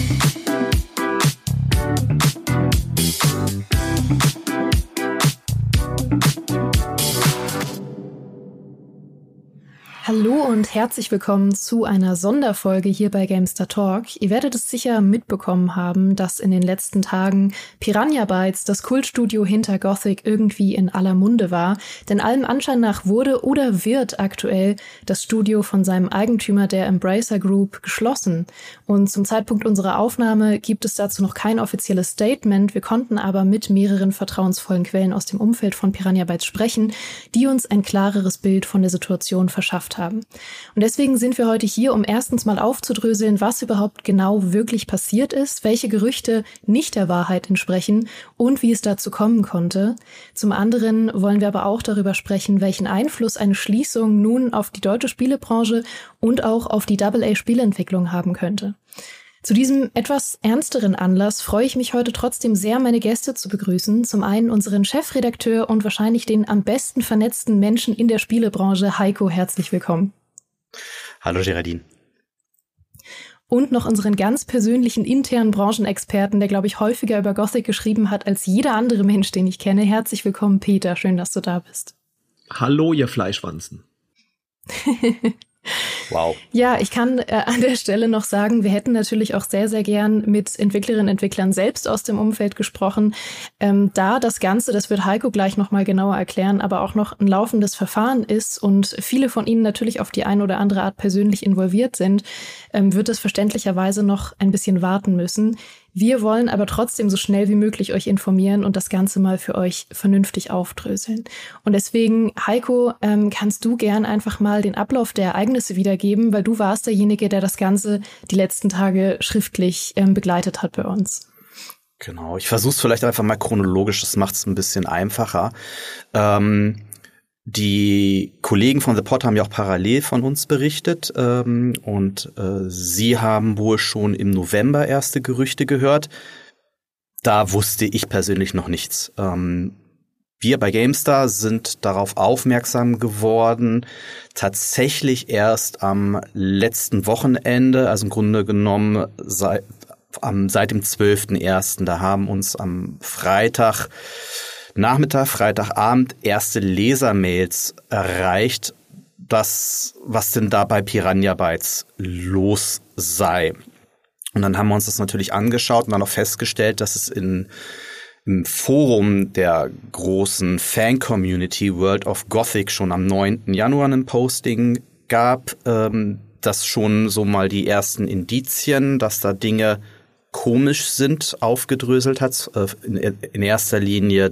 Hallo und herzlich willkommen zu einer Sonderfolge hier bei GameStar Talk. Ihr werdet es sicher mitbekommen haben, dass in den letzten Tagen Piranha Bytes, das Kultstudio hinter Gothic, irgendwie in aller Munde war. Denn allem Anschein nach wurde oder wird aktuell das Studio von seinem Eigentümer, der Embracer Group, geschlossen. Und zum Zeitpunkt unserer Aufnahme gibt es dazu noch kein offizielles Statement. Wir konnten aber mit mehreren vertrauensvollen Quellen aus dem Umfeld von Piranha Bytes sprechen, die uns ein klareres Bild von der Situation verschafft haben. Und deswegen sind wir heute hier, um erstens mal aufzudröseln, was überhaupt genau wirklich passiert ist, welche Gerüchte nicht der Wahrheit entsprechen und wie es dazu kommen konnte. Zum anderen wollen wir aber auch darüber sprechen, welchen Einfluss eine Schließung nun auf die deutsche Spielebranche und auch auf die AA-Spielentwicklung haben könnte. Zu diesem etwas ernsteren Anlass freue ich mich heute trotzdem sehr, meine Gäste zu begrüßen. Zum einen unseren Chefredakteur und wahrscheinlich den am besten vernetzten Menschen in der Spielebranche, Heiko, herzlich willkommen. Hallo Geraldine. Und noch unseren ganz persönlichen internen Branchenexperten, der, glaube ich, häufiger über Gothic geschrieben hat als jeder andere Mensch, den ich kenne. Herzlich willkommen, Peter. Schön, dass du da bist. Hallo, ihr Fleischwanzen. Wow. Ja, ich kann an der Stelle noch sagen, wir hätten natürlich auch sehr, sehr gern mit Entwicklerinnen und Entwicklern selbst aus dem Umfeld gesprochen. Da das Ganze, das wird Heiko gleich nochmal genauer erklären, aber auch noch ein laufendes Verfahren ist und viele von Ihnen natürlich auf die eine oder andere Art persönlich involviert sind, wird es verständlicherweise noch ein bisschen warten müssen. Wir wollen aber trotzdem so schnell wie möglich euch informieren und das Ganze mal für euch vernünftig aufdröseln. Und deswegen, Heiko, kannst du gern einfach mal den Ablauf der Ereignisse wiedergeben, weil du warst derjenige, der das Ganze die letzten Tage schriftlich begleitet hat bei uns. Genau, ich versuche es vielleicht einfach mal chronologisch, das macht es ein bisschen einfacher. Die Kollegen von The Pod haben ja auch parallel von uns berichtet und sie haben wohl schon im November erste Gerüchte gehört. Da wusste ich persönlich noch nichts. Wir bei GameStar sind darauf aufmerksam geworden, tatsächlich erst am letzten Wochenende, also im Grunde genommen seit dem 12.01. Da haben uns am Freitagabend erste Lesermails erreicht, was denn da bei Piranha Bytes los sei. Und dann haben wir uns das natürlich angeschaut und dann auch festgestellt, dass es im Forum der großen Fan-Community World of Gothic schon am 9. Januar ein Posting gab, das schon so mal die ersten Indizien, dass da Dinge komisch sind, aufgedröselt hat. In erster Linie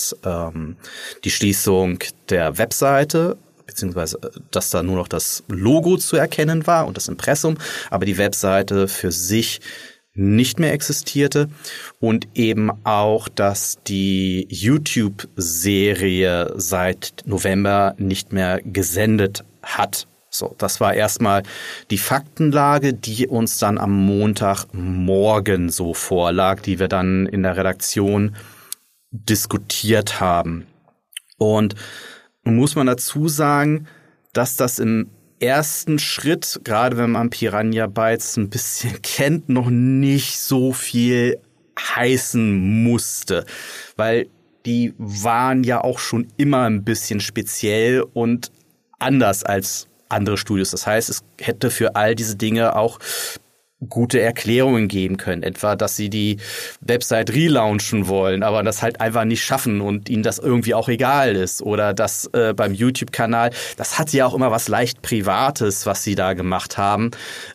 die Schließung der Webseite, beziehungsweise dass da nur noch das Logo zu erkennen war und das Impressum, aber die Webseite für sich nicht mehr existierte und eben auch, dass die YouTube-Serie seit November nicht mehr gesendet hat. So, das war erstmal die Faktenlage, die uns dann am Montagmorgen so vorlag, die wir dann in der Redaktion diskutiert haben. Und nun muss man dazu sagen, dass das im ersten Schritt, gerade wenn man Piranha Bytes ein bisschen kennt, noch nicht so viel heißen musste, weil die waren ja auch schon immer ein bisschen speziell und anders als andere Studios. Das heißt, es hätte für all diese Dinge auch gute Erklärungen geben können. Etwa, dass sie die Website relaunchen wollen, aber das halt einfach nicht schaffen und ihnen das irgendwie auch egal ist. Oder dass beim YouTube-Kanal, das hat ja auch immer was leicht Privates, was sie da gemacht haben,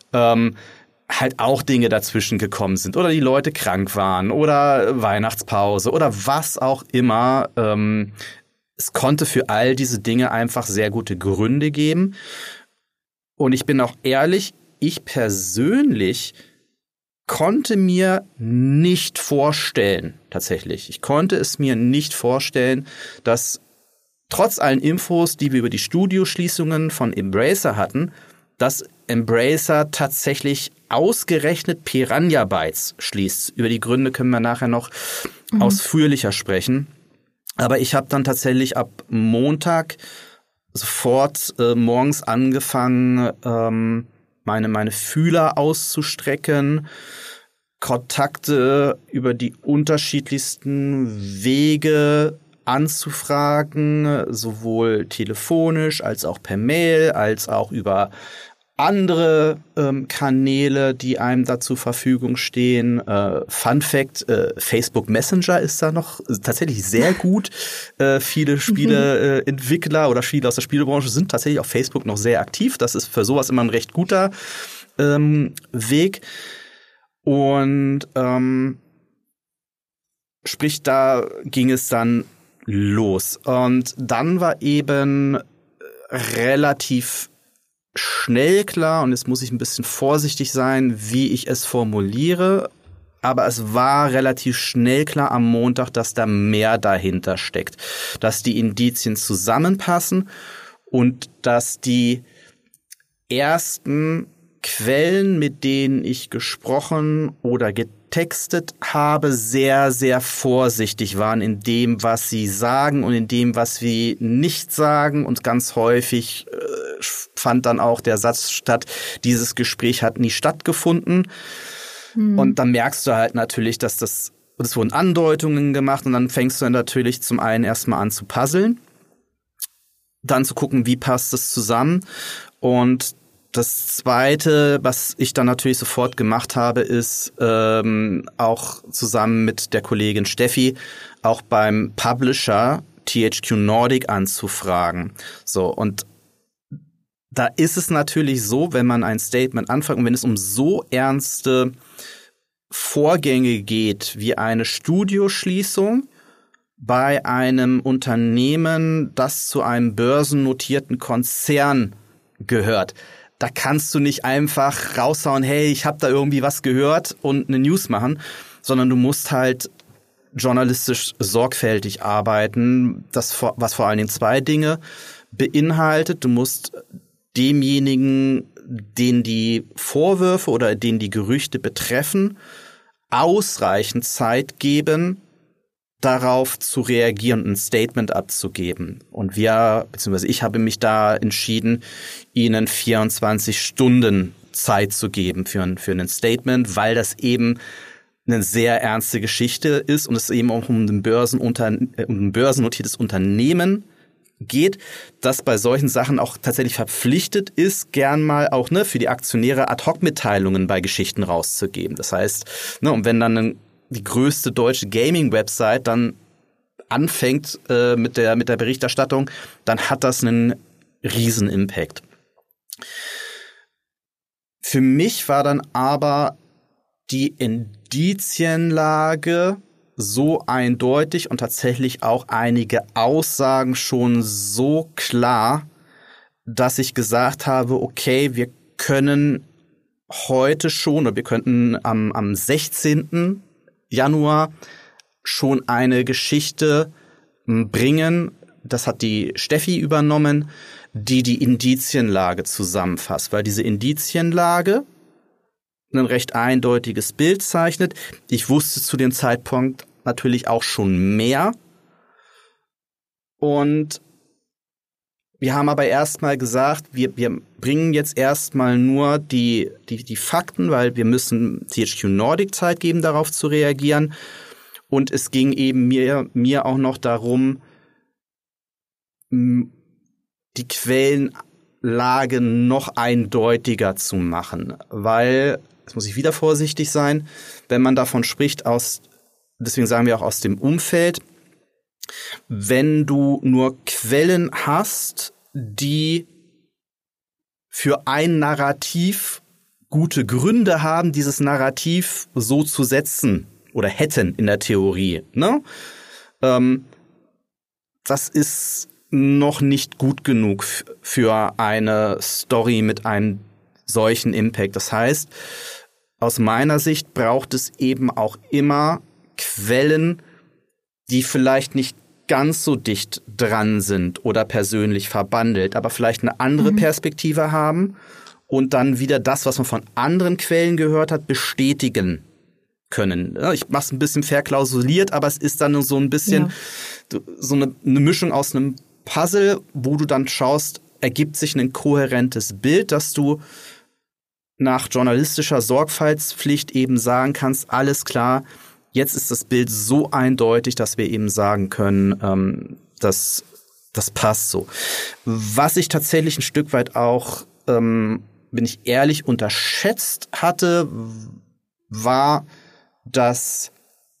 halt auch Dinge dazwischen gekommen sind. Oder die Leute krank waren oder Weihnachtspause oder was auch immer. Es konnte für all diese Dinge einfach sehr gute Gründe geben. Und ich bin auch ehrlich, ich persönlich konnte mir nicht vorstellen, tatsächlich, ich konnte es mir nicht vorstellen, dass trotz allen Infos, die wir über die Studioschließungen von Embracer hatten, dass Embracer tatsächlich ausgerechnet Piranha Bytes schließt. Über die Gründe können wir nachher noch ausführlicher sprechen. Aber ich habe dann tatsächlich ab Montag sofort morgens angefangen, meine Fühler auszustrecken, Kontakte über die unterschiedlichsten Wege anzufragen, sowohl telefonisch als auch per Mail, als auch über andere Kanäle, die einem da zur Verfügung stehen. Fun Fact, Facebook Messenger ist da noch tatsächlich sehr gut. Viele Spieleentwickler oder viele aus der Spielebranche sind tatsächlich auf Facebook noch sehr aktiv. Das ist für sowas immer ein recht guter Weg. Und sprich, da ging es dann los. Und dann war eben relativ schnell klar, und jetzt muss ich ein bisschen vorsichtig sein, wie ich es formuliere, aber es war relativ schnell klar am Montag, dass da mehr dahinter steckt, dass die Indizien zusammenpassen und dass die ersten Quellen, mit denen ich gesprochen oder getextet habe, sehr, sehr vorsichtig waren in dem, was sie sagen und in dem, was sie nicht sagen. Und ganz häufig fand dann auch der Satz statt, dieses Gespräch hat nie stattgefunden. Und dann merkst du halt natürlich, dass es wurden Andeutungen gemacht und dann fängst du dann natürlich zum einen erstmal an zu puzzeln, dann zu gucken, wie passt es zusammen. Und das Zweite, was ich dann natürlich sofort gemacht habe, ist auch zusammen mit der Kollegin Steffi auch beim Publisher THQ Nordic anzufragen. So, und da ist es natürlich so, wenn man ein Statement anfängt und wenn es um so ernste Vorgänge geht wie eine Studioschließung bei einem Unternehmen, das zu einem börsennotierten Konzern gehört, da kannst du nicht einfach raushauen, hey, ich habe da irgendwie was gehört und eine News machen, sondern du musst halt journalistisch sorgfältig arbeiten, was vor allen Dingen zwei Dinge beinhaltet. Du musst demjenigen, den die Vorwürfe oder den die Gerüchte betreffen, ausreichend Zeit geben, darauf zu reagieren und ein Statement abzugeben. Und beziehungsweise ich habe mich da entschieden, ihnen 24 Stunden Zeit zu geben für ein Statement, weil das eben eine sehr ernste Geschichte ist und es eben auch um ein börsennotiertes Unternehmen geht, das bei solchen Sachen auch tatsächlich verpflichtet ist, gern mal auch für die Aktionäre Ad-Hoc-Mitteilungen bei Geschichten rauszugeben. Das heißt, und wenn dann die größte deutsche Gaming-Website dann anfängt mit der Berichterstattung, dann hat das einen riesen Impact. Für mich war dann aber die Indizienlage so eindeutig und tatsächlich auch einige Aussagen schon so klar, dass ich gesagt habe, okay, wir können heute schon, oder wir könnten am 16. Januar schon eine Geschichte bringen, das hat die Steffi übernommen, die Indizienlage zusammenfasst, weil diese Indizienlage ein recht eindeutiges Bild zeichnet. Ich wusste zu dem Zeitpunkt natürlich auch schon mehr. Und wir haben aber erstmal gesagt, wir bringen jetzt erstmal nur die Fakten, weil wir müssen THQ Nordic Zeit geben, darauf zu reagieren. Und es ging eben mir auch noch darum, die Quellenlage noch eindeutiger zu machen, weil, jetzt muss ich wieder vorsichtig sein, wenn man davon spricht, deswegen sagen wir auch aus dem Umfeld, wenn du nur Quellen hast, die für ein Narrativ gute Gründe haben, dieses Narrativ so zu setzen oder hätten in der Theorie, ne? Das ist noch nicht gut genug für eine Story mit einem solchen Impact. Das heißt, aus meiner Sicht braucht es eben auch immer Quellen, die vielleicht nicht ganz so dicht dran sind oder persönlich verbandelt, aber vielleicht eine andere Perspektive haben und dann wieder das, was man von anderen Quellen gehört hat, bestätigen können. Ich mache es ein bisschen verklausuliert, aber es ist dann so ein bisschen so eine Mischung aus einem Puzzle, wo du dann schaust, ergibt sich ein kohärentes Bild, dass du nach journalistischer Sorgfaltspflicht eben sagen kannst, alles klar, jetzt ist das Bild so eindeutig, dass wir eben sagen können, das passt so. Was ich tatsächlich ein Stück weit auch, bin ich ehrlich, unterschätzt hatte, war das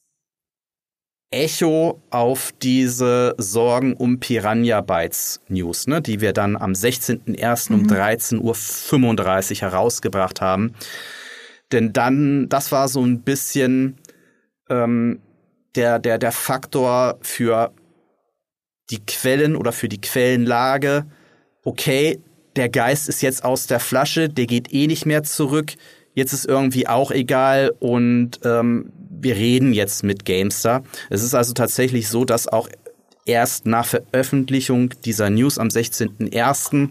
Echo auf diese Sorgen um Piranha Bytes News, ne, die wir dann am 16.01. um 13:35 Uhr herausgebracht haben. Denn dann, das war so ein bisschen der Faktor für die Quellen oder für die Quellenlage. Okay, der Geist ist jetzt aus der Flasche, der geht eh nicht mehr zurück. Jetzt ist irgendwie auch egal und wir reden jetzt mit GameStar. Es ist also tatsächlich so, dass auch erst nach Veröffentlichung dieser News am 16.01.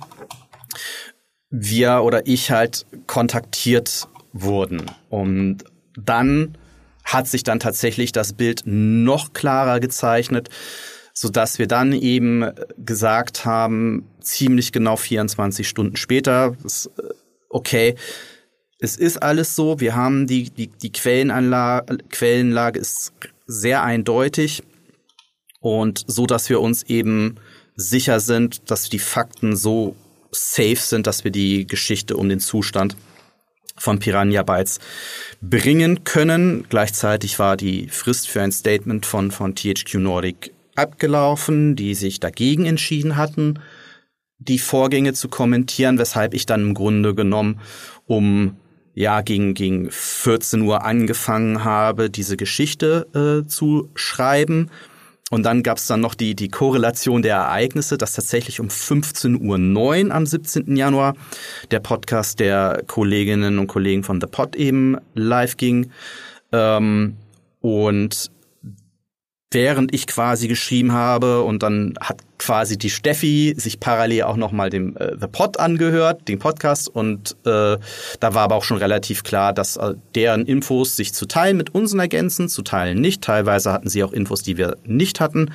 wir oder ich halt kontaktiert wurden. Und dann hat sich dann tatsächlich das Bild noch klarer gezeichnet, sodass wir dann eben gesagt haben, ziemlich genau 24 Stunden später, okay, es ist alles so, wir haben die Quellenlage ist sehr eindeutig und so, dass wir uns eben sicher sind, dass die Fakten so safe sind, dass wir die Geschichte um den Zustand von Piranha Bytes bringen können. Gleichzeitig war die Frist für ein Statement von THQ Nordic abgelaufen, die sich dagegen entschieden hatten, die Vorgänge zu kommentieren, weshalb ich dann im Grunde genommen gegen 14 Uhr angefangen habe, diese Geschichte zu schreiben. Und dann gab es dann noch die Korrelation der Ereignisse, dass tatsächlich um 15:09 Uhr am 17. Januar der Podcast der Kolleginnen und Kollegen von The Pod eben live ging. Und während ich quasi geschrieben habe und dann hat quasi die Steffi sich parallel auch noch mal dem The Pod angehört, den Podcast, und da war aber auch schon relativ klar, dass deren Infos sich zu teilen mit unseren ergänzen, zu teilen nicht. Teilweise hatten sie auch Infos, die wir nicht hatten.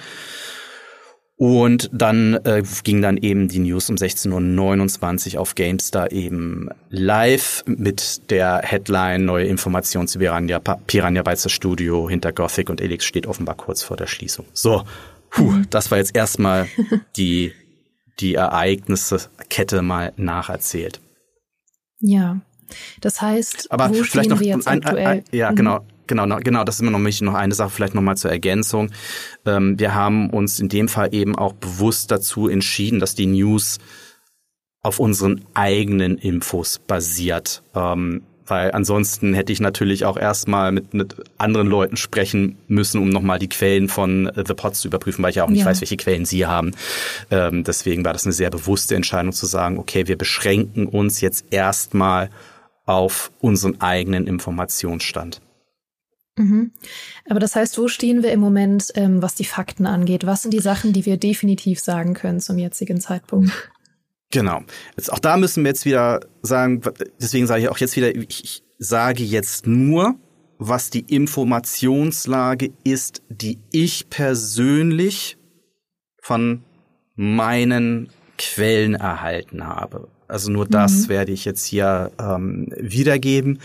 Und dann ging dann eben die News um 16:29 Uhr auf GameStar eben live mit der Headline: Neue Informationen zu Piranha Bytes, das Studio hinter Gothic und Elex steht offenbar kurz vor der Schließung. So, das war jetzt erstmal die Ereigniskette mal nacherzählt. Ja, das heißt, aber wo vielleicht stehen noch wir jetzt aktuell? Genau, das ist immer noch eine Sache, vielleicht noch mal zur Ergänzung. Wir haben uns in dem Fall eben auch bewusst dazu entschieden, dass die News auf unseren eigenen Infos basiert. Weil ansonsten hätte ich natürlich auch erstmal mit anderen Leuten sprechen müssen, um nochmal die Quellen von The Pod zu überprüfen, weil ich ja auch nicht weiß, welche Quellen sie haben. Deswegen war das eine sehr bewusste Entscheidung zu sagen, okay, wir beschränken uns jetzt erstmal auf unseren eigenen Informationsstand. Mhm. Aber das heißt, wo stehen wir im Moment, was die Fakten angeht? Was sind die Sachen, die wir definitiv sagen können zum jetzigen Zeitpunkt? Genau. Jetzt, auch da müssen wir jetzt wieder sagen, deswegen sage ich auch jetzt wieder, ich sage jetzt nur, was die Informationslage ist, die ich persönlich von meinen Quellen erhalten habe. Also nur das werde ich jetzt hier wiedergeben.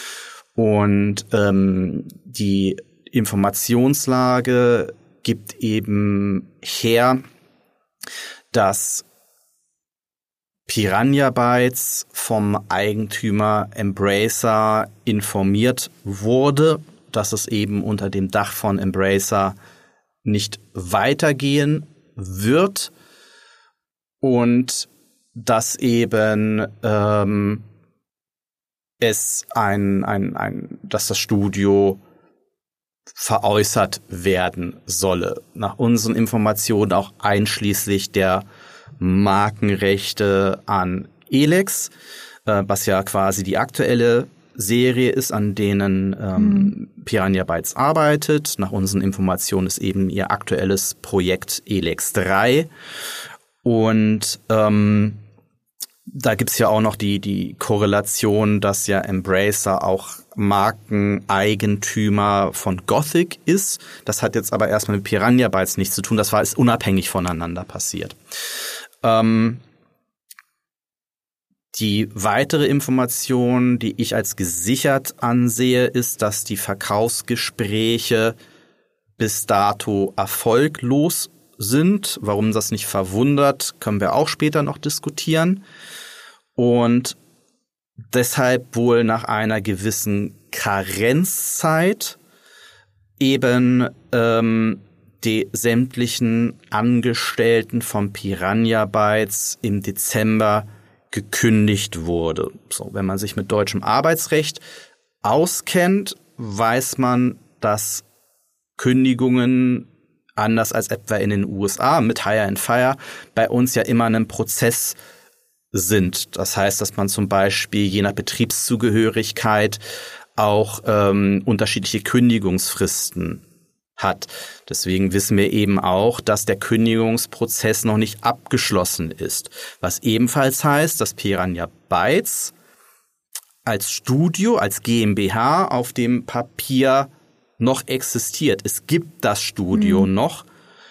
Und die Informationslage gibt eben her, dass Piranha Bytes vom Eigentümer Embracer informiert wurde, dass es eben unter dem Dach von Embracer nicht weitergehen wird und dass eben dass das Studio veräußert werden solle. Nach unseren Informationen auch einschließlich der Markenrechte an Elex, was ja quasi die aktuelle Serie ist, an denen Piranha Bytes arbeitet. Nach unseren Informationen ist eben ihr aktuelles Projekt Elex 3. Und da gibt's ja auch noch die Korrelation, dass ja Embracer auch Markeneigentümer von Gothic ist. Das hat jetzt aber erstmal mit Piranha Bytes nichts zu tun. Das ist unabhängig voneinander passiert. Die weitere Information, die ich als gesichert ansehe, ist, dass die Verkaufsgespräche bis dato erfolglos sind. Warum das nicht verwundert, können wir auch später noch diskutieren. Und deshalb wohl nach einer gewissen Karenzzeit eben die sämtlichen Angestellten von Piranha Bytes im Dezember gekündigt wurde. So, wenn man sich mit deutschem Arbeitsrecht auskennt, weiß man, dass Kündigungen anders als etwa in den USA mit Hire and Fire bei uns ja immer ein Prozess sind. Das heißt, dass man zum Beispiel je nach Betriebszugehörigkeit auch unterschiedliche Kündigungsfristen hat. Deswegen wissen wir eben auch, dass der Kündigungsprozess noch nicht abgeschlossen ist. Was ebenfalls heißt, dass Piranha Bytes als Studio, als GmbH auf dem Papier noch existiert. Es gibt das Studio noch,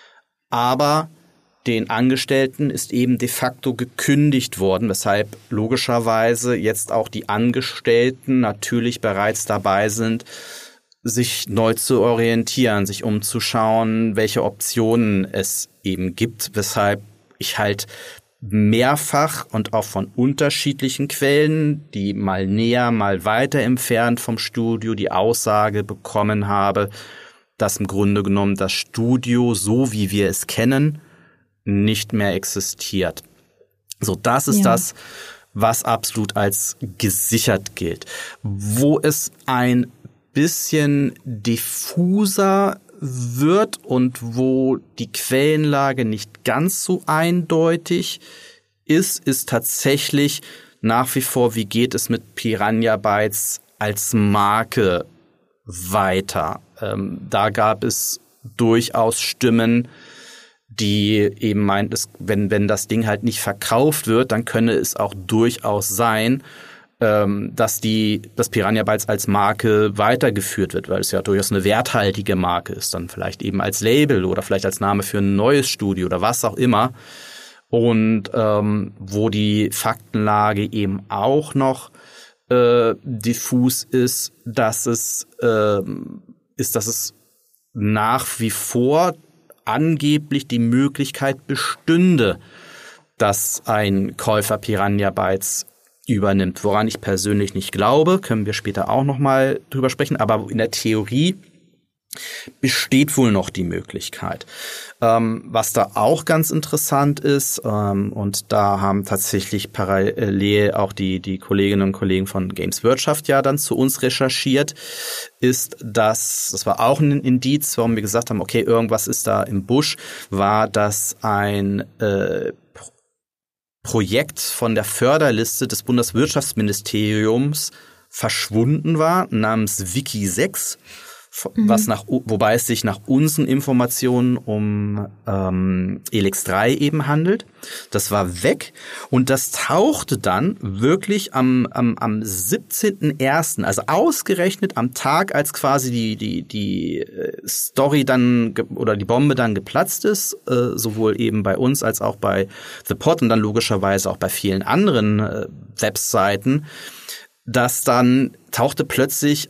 aber den Angestellten ist eben de facto gekündigt worden, weshalb logischerweise jetzt auch die Angestellten natürlich bereits dabei sind, sich neu zu orientieren, sich umzuschauen, welche Optionen es eben gibt, weshalb ich halt mehrfach und auch von unterschiedlichen Quellen, die mal näher, mal weiter entfernt vom Studio, die Aussage bekommen habe, dass im Grunde genommen das Studio, so wie wir es kennen, nicht mehr existiert. So, das ist das, was absolut als gesichert gilt. Wo es ein bisschen diffuser wird und wo die Quellenlage nicht ganz so eindeutig ist tatsächlich nach wie vor, wie geht es mit Piranha Bytes als Marke weiter. Da gab es durchaus Stimmen, die eben meint, wenn das Ding halt nicht verkauft wird, dann könne es auch durchaus sein, dass Piranha Bytes als Marke weitergeführt wird, weil es ja durchaus eine werthaltige Marke ist, dann vielleicht eben als Label oder vielleicht als Name für ein neues Studio oder was auch immer. Und wo die Faktenlage eben auch noch diffus ist, dass es nach wie vor angeblich die Möglichkeit bestünde, dass ein Käufer Piranha Bytes übernimmt, woran ich persönlich nicht glaube, können wir später auch noch mal drüber sprechen, aber in der Theorie besteht wohl noch die Möglichkeit. Was da auch ganz interessant ist, und da haben tatsächlich parallel auch die Kolleginnen und Kollegen von Games Wirtschaft ja dann zu uns recherchiert, ist, das war auch ein Indiz, warum wir gesagt haben, okay, irgendwas ist da im Busch, war, dass ein Projekt von der Förderliste des Bundeswirtschaftsministeriums verschwunden war, namens Wiki 6, wobei es sich nach unseren Informationen um Elex 3 eben handelt. Das war weg und das tauchte dann wirklich am 17.01., also ausgerechnet am Tag, als quasi die Story dann oder die Bombe dann geplatzt ist, sowohl eben bei uns als auch bei The Pod und dann logischerweise auch bei vielen anderen Webseiten, dass dann tauchte plötzlich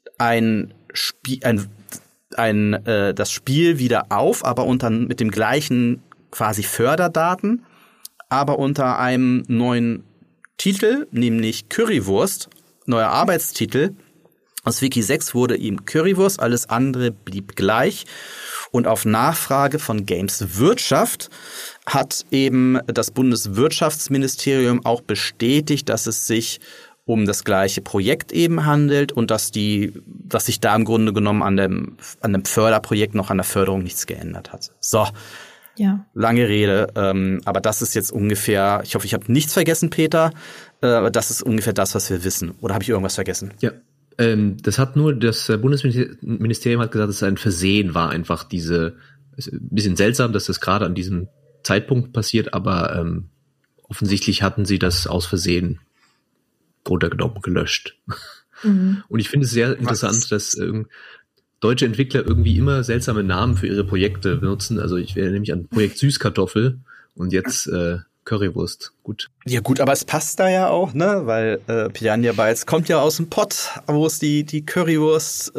das Spiel wieder auf, aber mit dem gleichen quasi Förderdaten, aber unter einem neuen Titel, nämlich Currywurst, neuer Arbeitstitel. Aus Wiki 6 wurde ihm Currywurst, alles andere blieb gleich. Und auf Nachfrage von Games Wirtschaft hat eben das Bundeswirtschaftsministerium auch bestätigt, dass es sich um das gleiche Projekt eben handelt und dass sich da im Grunde genommen an dem Förderprojekt noch an der Förderung nichts geändert hat. So, ja. Lange Rede, aber das ist jetzt ungefähr, ich hoffe, ich habe nichts vergessen, Peter, aber das ist ungefähr das, was wir wissen. Oder habe ich irgendwas vergessen? Ja, das Bundesministerium hat gesagt, dass es ein Versehen war, einfach ist ein bisschen seltsam, dass das gerade an diesem Zeitpunkt passiert, aber offensichtlich hatten sie das aus Versehen runtergenommen, gelöscht. Mhm. Und ich finde es sehr interessant, dass deutsche Entwickler irgendwie immer seltsame Namen für ihre Projekte benutzen. Also ich wäre nämlich an Projekt Süßkartoffel und jetzt Currywurst. Gut. Ja gut, aber es passt da ja auch, ne? Weil Piranha Bytes kommt ja aus dem Pott, wo es die Currywurst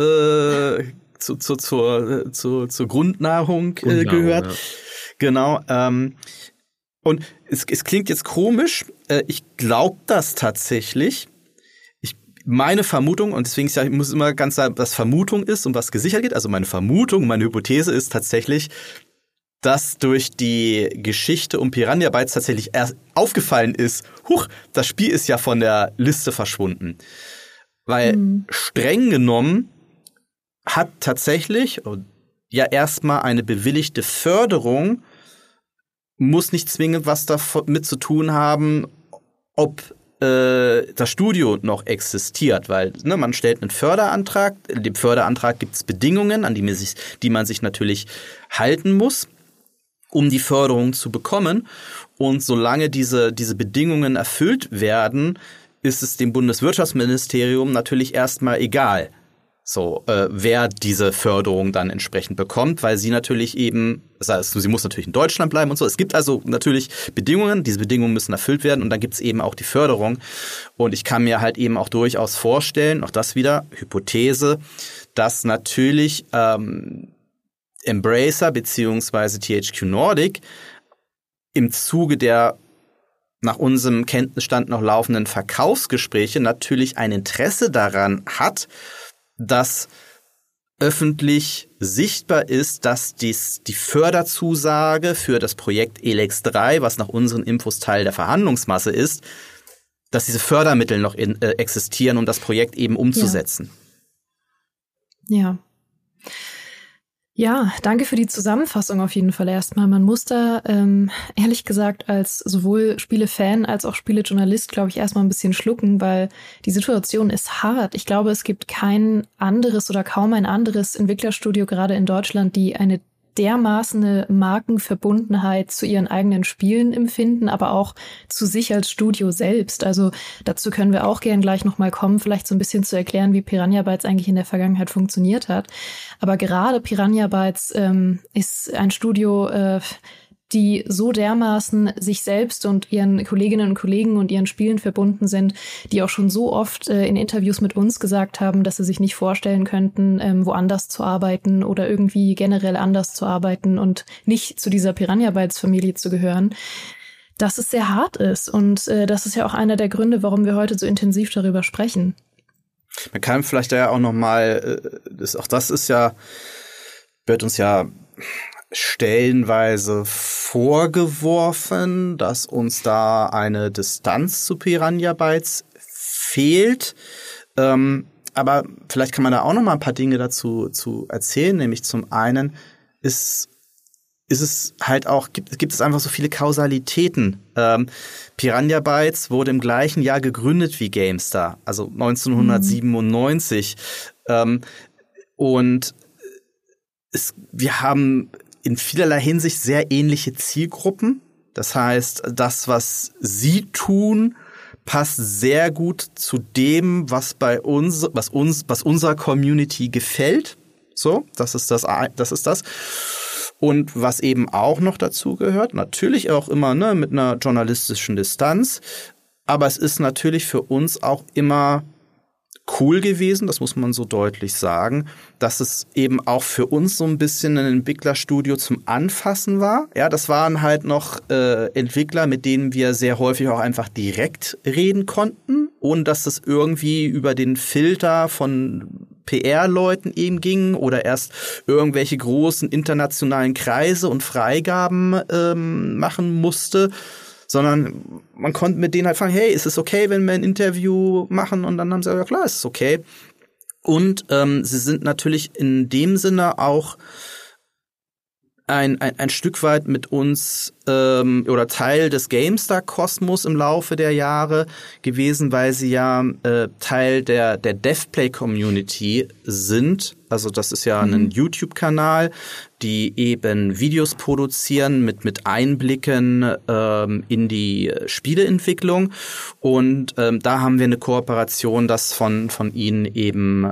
zur Grundnahrung gehört. Ja. Genau. Und es klingt jetzt komisch. Ich glaube das tatsächlich. Meine Vermutung, und deswegen ich muss immer ganz sagen, was Vermutung ist und was gesichert geht. Also meine Vermutung, meine Hypothese ist tatsächlich, dass durch die Geschichte um Piranha Bytes tatsächlich erst aufgefallen ist, das Spiel ist ja von der Liste verschwunden. Weil streng genommen hat tatsächlich ja erstmal eine bewilligte Förderung, muss nicht zwingend was damit zu tun haben, ob das Studio noch existiert, weil man stellt einen Förderantrag, in dem Förderantrag gibt es Bedingungen, an die man sich natürlich halten muss, um die Förderung zu bekommen. Und solange diese Bedingungen erfüllt werden, ist es dem Bundeswirtschaftsministerium natürlich erstmal egal, wer diese Förderung dann entsprechend bekommt, weil sie natürlich eben, das heißt, sie muss natürlich in Deutschland bleiben und so. Es gibt also natürlich Bedingungen, diese Bedingungen müssen erfüllt werden und dann gibt es eben auch die Förderung. Und ich kann mir halt eben auch durchaus vorstellen, auch das wieder Hypothese, dass natürlich Embracer beziehungsweise THQ Nordic im Zuge der nach unserem Kenntnisstand noch laufenden Verkaufsgespräche natürlich ein Interesse daran hat, dass öffentlich sichtbar ist, dass die Förderzusage für das Projekt Elex 3, was nach unseren Infos Teil der Verhandlungsmasse ist, dass diese Fördermittel noch existieren, um das Projekt eben umzusetzen. Ja. Ja, danke für die Zusammenfassung auf jeden Fall erstmal. Man muss da, ehrlich gesagt, als sowohl Spiele-Fan als auch Spielejournalist, glaube ich, erstmal ein bisschen schlucken, weil die Situation ist hart. Ich glaube, es gibt kein anderes oder kaum ein anderes Entwicklerstudio, gerade in Deutschland, die eine dermaßen Markenverbundenheit zu ihren eigenen Spielen empfinden, aber auch zu sich als Studio selbst. Also dazu können wir auch gern gleich nochmal kommen, vielleicht so ein bisschen zu erklären, wie Piranha Bytes eigentlich in der Vergangenheit funktioniert hat. Aber gerade Piranha Bytes ist ein Studio, die so dermaßen sich selbst und ihren Kolleginnen und Kollegen und ihren Spielen verbunden sind, die auch schon so oft in Interviews mit uns gesagt haben, dass sie sich nicht vorstellen könnten, woanders zu arbeiten oder irgendwie generell anders zu arbeiten und nicht zu dieser Piranha Bytes Familie zu gehören, dass es sehr hart ist. Und das ist ja auch einer der Gründe, warum wir heute so intensiv darüber sprechen. Man kann vielleicht ja auch noch mal, wird uns ja stellenweise vorgeworfen, dass uns da eine Distanz zu Piranha Bytes fehlt. Aber vielleicht kann man da auch noch mal ein paar Dinge dazu erzählen. Nämlich zum einen ist es halt auch, gibt es einfach so viele Kausalitäten. Piranha Bytes wurde im gleichen Jahr gegründet wie GameStar, also 1997. Und wir haben in vielerlei Hinsicht sehr ähnliche Zielgruppen. Das heißt, das, was sie tun, passt sehr gut zu dem, was unserer Community gefällt. So, das ist das. Und was eben auch noch dazu gehört, natürlich auch immer mit einer journalistischen Distanz, aber es ist natürlich für uns auch immer cool gewesen, das muss man so deutlich sagen, dass es eben auch für uns so ein bisschen ein Entwicklerstudio zum Anfassen war. Ja, das waren halt noch Entwickler, mit denen wir sehr häufig auch einfach direkt reden konnten, ohne dass das irgendwie über den Filter von PR-Leuten eben ging oder erst irgendwelche großen internationalen Kreise und Freigaben machen musste, sondern man konnte mit denen halt fragen, hey, ist es okay, wenn wir ein Interview machen? Und dann haben sie gesagt, ja klar, ist es okay. Und sie sind natürlich in dem Sinne auch ein Stück weit mit uns oder Teil des GameStar-Kosmos im Laufe der Jahre gewesen, weil sie ja Teil der DevPlay-Community sind. Also das ist ja ein YouTube-Kanal, die eben Videos produzieren mit Einblicken in die Spieleentwicklung. Und da haben wir eine Kooperation, dass von ihnen eben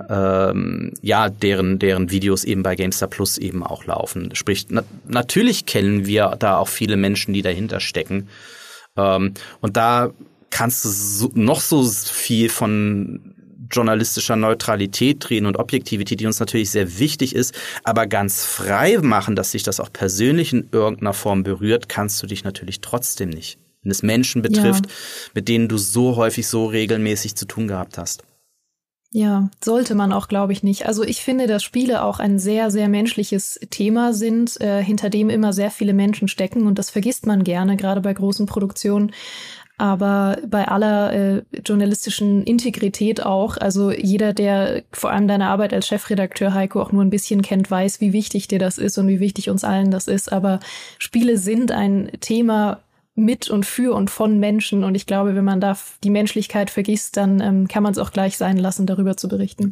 deren Videos eben bei GameStar Plus eben auch laufen. Sprich, natürlich kennen wir da auch viele Menschen, die dahinter stecken. Und da kannst du noch so viel von journalistischer Neutralität reden und Objektivität, die uns natürlich sehr wichtig ist, aber ganz frei machen, dass sich das auch persönlich in irgendeiner Form berührt, kannst du dich natürlich trotzdem nicht. Wenn es Menschen betrifft, mit denen du so häufig, so regelmäßig zu tun gehabt hast. Ja, sollte man auch, glaube ich, nicht. Also ich finde, dass Spiele auch ein sehr, sehr menschliches Thema sind, hinter dem immer sehr viele Menschen stecken und das vergisst man gerne, gerade bei großen Produktionen. Aber bei aller journalistischen Integrität auch, also jeder, der vor allem deine Arbeit als Chefredakteur, Heiko, auch nur ein bisschen kennt, weiß, wie wichtig dir das ist und wie wichtig uns allen das ist. Aber Spiele sind ein Thema mit und für und von Menschen. Und ich glaube, wenn man da die Menschlichkeit vergisst, dann kann man es auch gleich sein lassen, darüber zu berichten.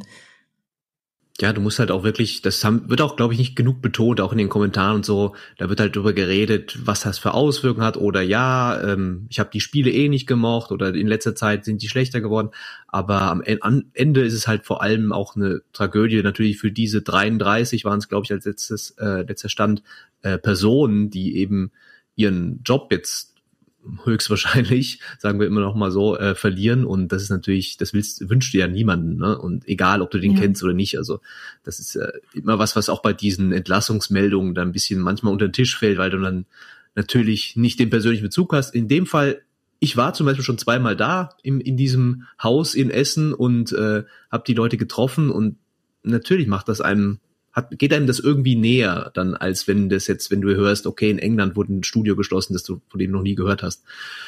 Ja, du musst halt auch wirklich, wird auch, glaube ich, nicht genug betont, auch in den Kommentaren und so, da wird halt drüber geredet, was das für Auswirkungen hat oder ich habe die Spiele nicht gemocht oder in letzter Zeit sind die schlechter geworden, aber am Ende ist es halt vor allem auch eine Tragödie natürlich für diese 33, waren es, glaube ich, als letzter Stand, Personen, die eben ihren Job jetzt höchstwahrscheinlich, sagen wir immer noch mal so, verlieren und das ist natürlich, wünschst du ja niemanden, ne? Und egal, ob du den kennst oder nicht, also das ist immer was auch bei diesen Entlassungsmeldungen dann ein bisschen manchmal unter den Tisch fällt, weil du dann natürlich nicht den persönlichen Bezug hast. In dem Fall, ich war zum Beispiel schon zweimal da in diesem Haus in Essen und habe die Leute getroffen und natürlich macht das geht einem das irgendwie näher dann, als wenn du hörst, okay, in England wurde ein Studio geschlossen, das du von dem noch nie gehört hast.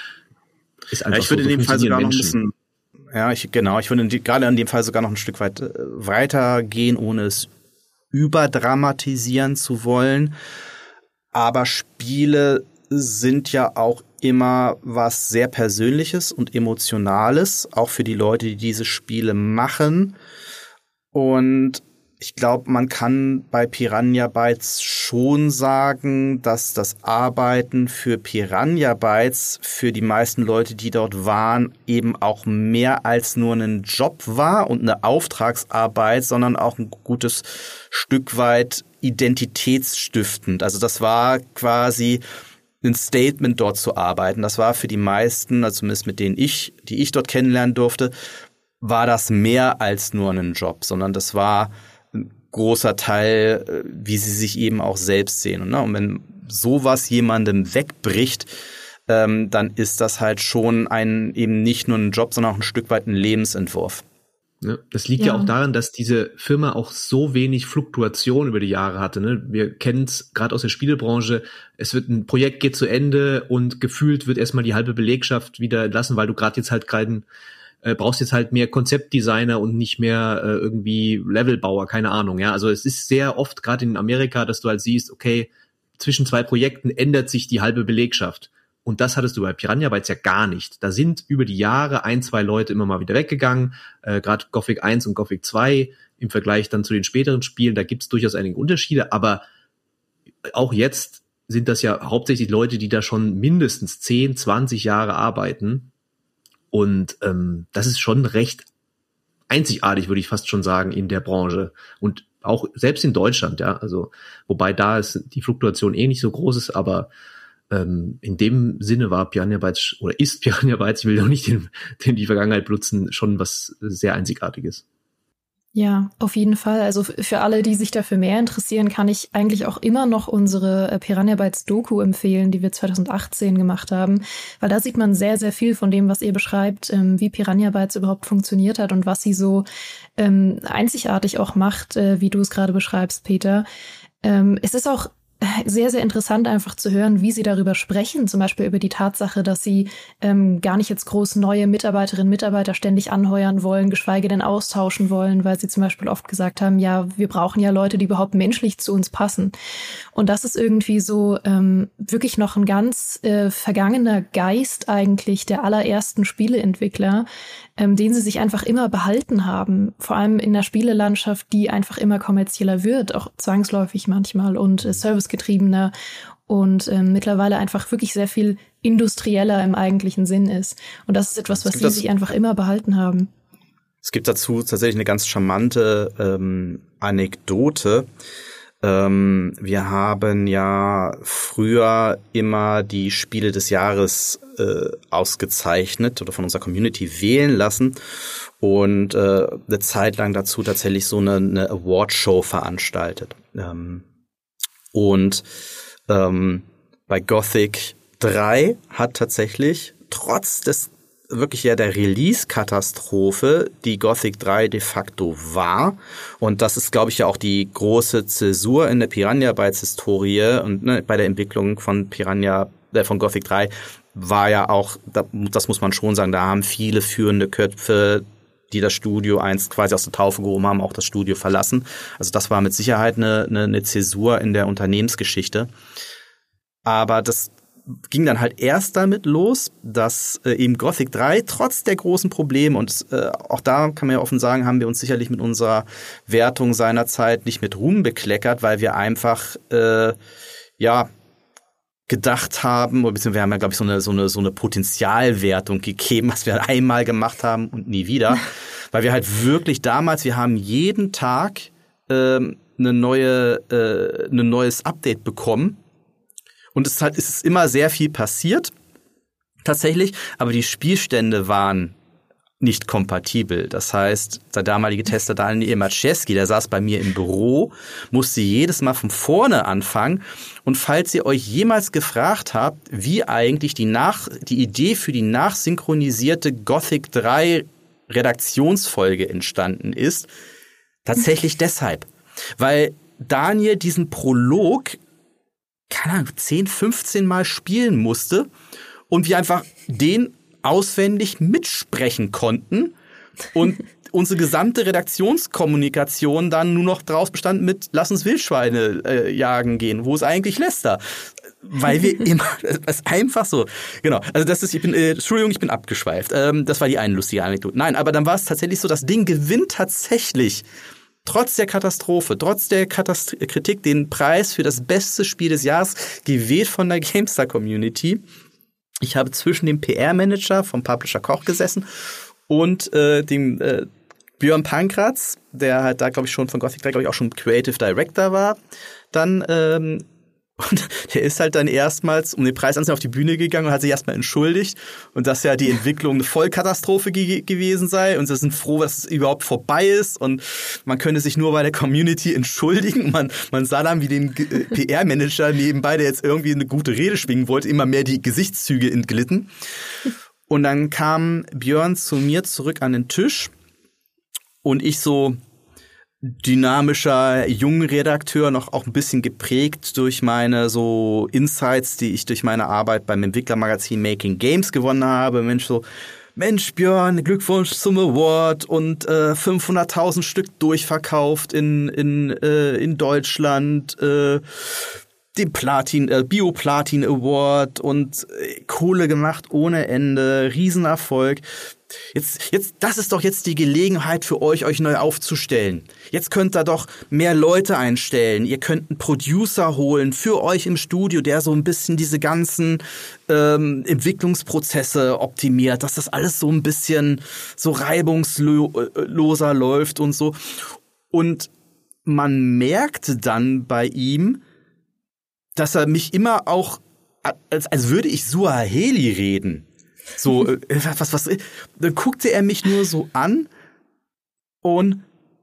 Ist einfach ich würde in dem Fall sogar noch ein bisschen, ich würde gerade in dem Fall sogar noch ein Stück weit weitergehen, ohne es überdramatisieren zu wollen. Aber Spiele sind ja auch immer was sehr Persönliches und Emotionales, auch für die Leute, die diese Spiele machen. Und ich glaube, man kann bei Piranha Bytes schon sagen, dass das Arbeiten für Piranha Bytes für die meisten Leute, die dort waren, eben auch mehr als nur ein Job war und eine Auftragsarbeit, sondern auch ein gutes Stück weit identitätsstiftend. Also das war quasi ein Statement, dort zu arbeiten. Das war für die meisten, also zumindest mit denen die ich dort kennenlernen durfte, war das mehr als nur ein Job, sondern das war großer Teil, wie sie sich eben auch selbst sehen. Und wenn sowas jemandem wegbricht, dann ist das halt schon eben nicht nur ein Job, sondern auch ein Stück weit ein Lebensentwurf. Ja, das liegt ja auch daran, dass diese Firma auch so wenig Fluktuation über die Jahre hatte. Ne? Wir kennen es gerade aus der Spielebranche. Ein Projekt geht zu Ende und gefühlt wird erstmal die halbe Belegschaft wieder entlassen, weil du gerade jetzt halt brauchst jetzt halt mehr Konzeptdesigner und nicht mehr irgendwie Levelbauer, keine Ahnung. Ja, also es ist sehr oft gerade in Amerika, dass du halt siehst, okay, zwischen zwei Projekten ändert sich die halbe Belegschaft. Und das hattest du bei Piranha Bytes ja gar nicht. Da sind über die Jahre 1-2 Leute immer mal wieder weggegangen. Gerade Gothic 1 und Gothic 2 im Vergleich dann zu den späteren Spielen, da gibt's durchaus einige Unterschiede. Aber auch jetzt sind das ja hauptsächlich Leute, die da schon mindestens 10, 20 Jahre arbeiten. Und das ist schon recht einzigartig, würde ich fast schon sagen, in der Branche. Und auch selbst in Deutschland, ja. Also, wobei da die Fluktuation nicht so groß ist, aber in dem Sinne war Piranha Bytes oder ist Piranha Bytes, ich will doch nicht die Vergangenheit benutzen, schon was sehr Einzigartiges. Ja, auf jeden Fall. Also für alle, die sich dafür mehr interessieren, kann ich eigentlich auch immer noch unsere Piranha Bytes Doku empfehlen, die wir 2018 gemacht haben, weil da sieht man sehr, sehr viel von dem, was ihr beschreibt, wie Piranha Bytes überhaupt funktioniert hat und was sie so einzigartig auch macht, wie du es gerade beschreibst, Peter. Es ist auch sehr, sehr interessant einfach zu hören, wie sie darüber sprechen, zum Beispiel über die Tatsache, dass sie gar nicht jetzt groß neue Mitarbeiterinnen und Mitarbeiter ständig anheuern wollen, geschweige denn austauschen wollen, weil sie zum Beispiel oft gesagt haben, ja, wir brauchen ja Leute, die überhaupt menschlich zu uns passen. Und das ist irgendwie so wirklich noch ein ganz vergangener Geist eigentlich der allerersten Spieleentwickler, den sie sich einfach immer behalten haben, vor allem in der Spielelandschaft, die einfach immer kommerzieller wird, auch zwangsläufig manchmal und servicegetriebener und mittlerweile einfach wirklich sehr viel industrieller im eigentlichen Sinn ist. Und das ist etwas, was sie sich einfach immer behalten haben. Es gibt dazu tatsächlich eine ganz charmante Anekdote. Wir haben ja früher immer die Spiele des Jahres ausgezeichnet oder von unserer Community wählen lassen und eine Zeit lang dazu tatsächlich so eine Award-Show veranstaltet. Bei Gothic 3 hat tatsächlich trotz des wirklich ja der Release-Katastrophe, die Gothic 3 de facto war. Und das ist, glaube ich, ja auch die große Zäsur in der Piranha Bytes Historie und bei der Entwicklung von von Gothic 3 war ja auch, das muss man schon sagen, da haben viele führende Köpfe, die das Studio einst quasi aus der Taufe gehoben haben, auch das Studio verlassen. Also das war mit Sicherheit eine Zäsur in der Unternehmensgeschichte. Aber das ging dann halt erst damit los, dass eben Gothic 3 trotz der großen Probleme und auch da kann man ja offen sagen, haben wir uns sicherlich mit unserer Wertung seinerzeit nicht mit Ruhm bekleckert, weil wir einfach gedacht haben, beziehungsweise wir haben ja, glaube ich, so eine Potenzialwertung gegeben, was wir einmal gemacht haben und nie wieder. Weil wir halt wirklich damals, wir haben jeden Tag ein neues Update bekommen. Und es ist immer sehr viel passiert, tatsächlich, aber die Spielstände waren nicht kompatibel. Das heißt, der damalige Tester Daniel Maciejewski, der saß bei mir im Büro, musste jedes Mal von vorne anfangen. Und falls ihr euch jemals gefragt habt, wie eigentlich die Idee für die nachsynchronisierte Gothic 3 Redaktionsfolge entstanden ist, tatsächlich deshalb. Weil Daniel diesen Prolog keine Ahnung, 10, 15 Mal spielen musste und wir einfach den auswendig mitsprechen konnten und unsere gesamte Redaktionskommunikation dann nur noch draus bestand mit lass uns Wildschweine jagen gehen, wo ist eigentlich Lester? Weil wir immer, das ist einfach so. Genau, also Entschuldigung, ich bin abgeschweift. Das war die eine lustige Anekdote. Nein, aber dann war es tatsächlich so, das Ding gewinnt tatsächlich trotz der Katastrophe, trotz der Kritik, den Preis für das beste Spiel des Jahres gewählt von der GameStar-Community. Ich habe zwischen dem PR-Manager vom Publisher Koch gesessen und dem Björn Pankratz, der halt da, glaube ich, schon von Gothic 3, glaube ich, auch schon Creative Director war. Dann und der ist halt dann erstmals, um den Preis anzunehmen, auf die Bühne gegangen und hat sich erstmal entschuldigt und dass ja die Entwicklung eine Vollkatastrophe gewesen sei und sie sind froh, dass es überhaupt vorbei ist und man könne sich nur bei der Community entschuldigen. Man sah dann, wie den PR-Manager nebenbei, der jetzt irgendwie eine gute Rede schwingen wollte, immer mehr die Gesichtszüge entglitten. Und dann kam Björn zu mir zurück an den Tisch und ich so dynamischer Jungredakteur, noch auch ein bisschen geprägt durch meine so Insights, die ich durch meine Arbeit beim Entwicklermagazin Making Games gewonnen habe. Mensch Björn, Glückwunsch zum Award und 500.000 Stück durchverkauft in Deutschland, den Bio-Platin Award und Kohle gemacht ohne Ende, Riesenerfolg. Jetzt, das ist doch jetzt die Gelegenheit für euch neu aufzustellen. Jetzt könnt ihr doch mehr Leute einstellen. Ihr könnt einen Producer holen für euch im Studio, der so ein bisschen diese ganzen Entwicklungsprozesse optimiert, dass das alles so ein bisschen so reibungsloser läuft und so. Und man merkte dann bei ihm, dass er mich immer auch, als würde ich Suaheli reden. So, dann guckte er mich nur so an und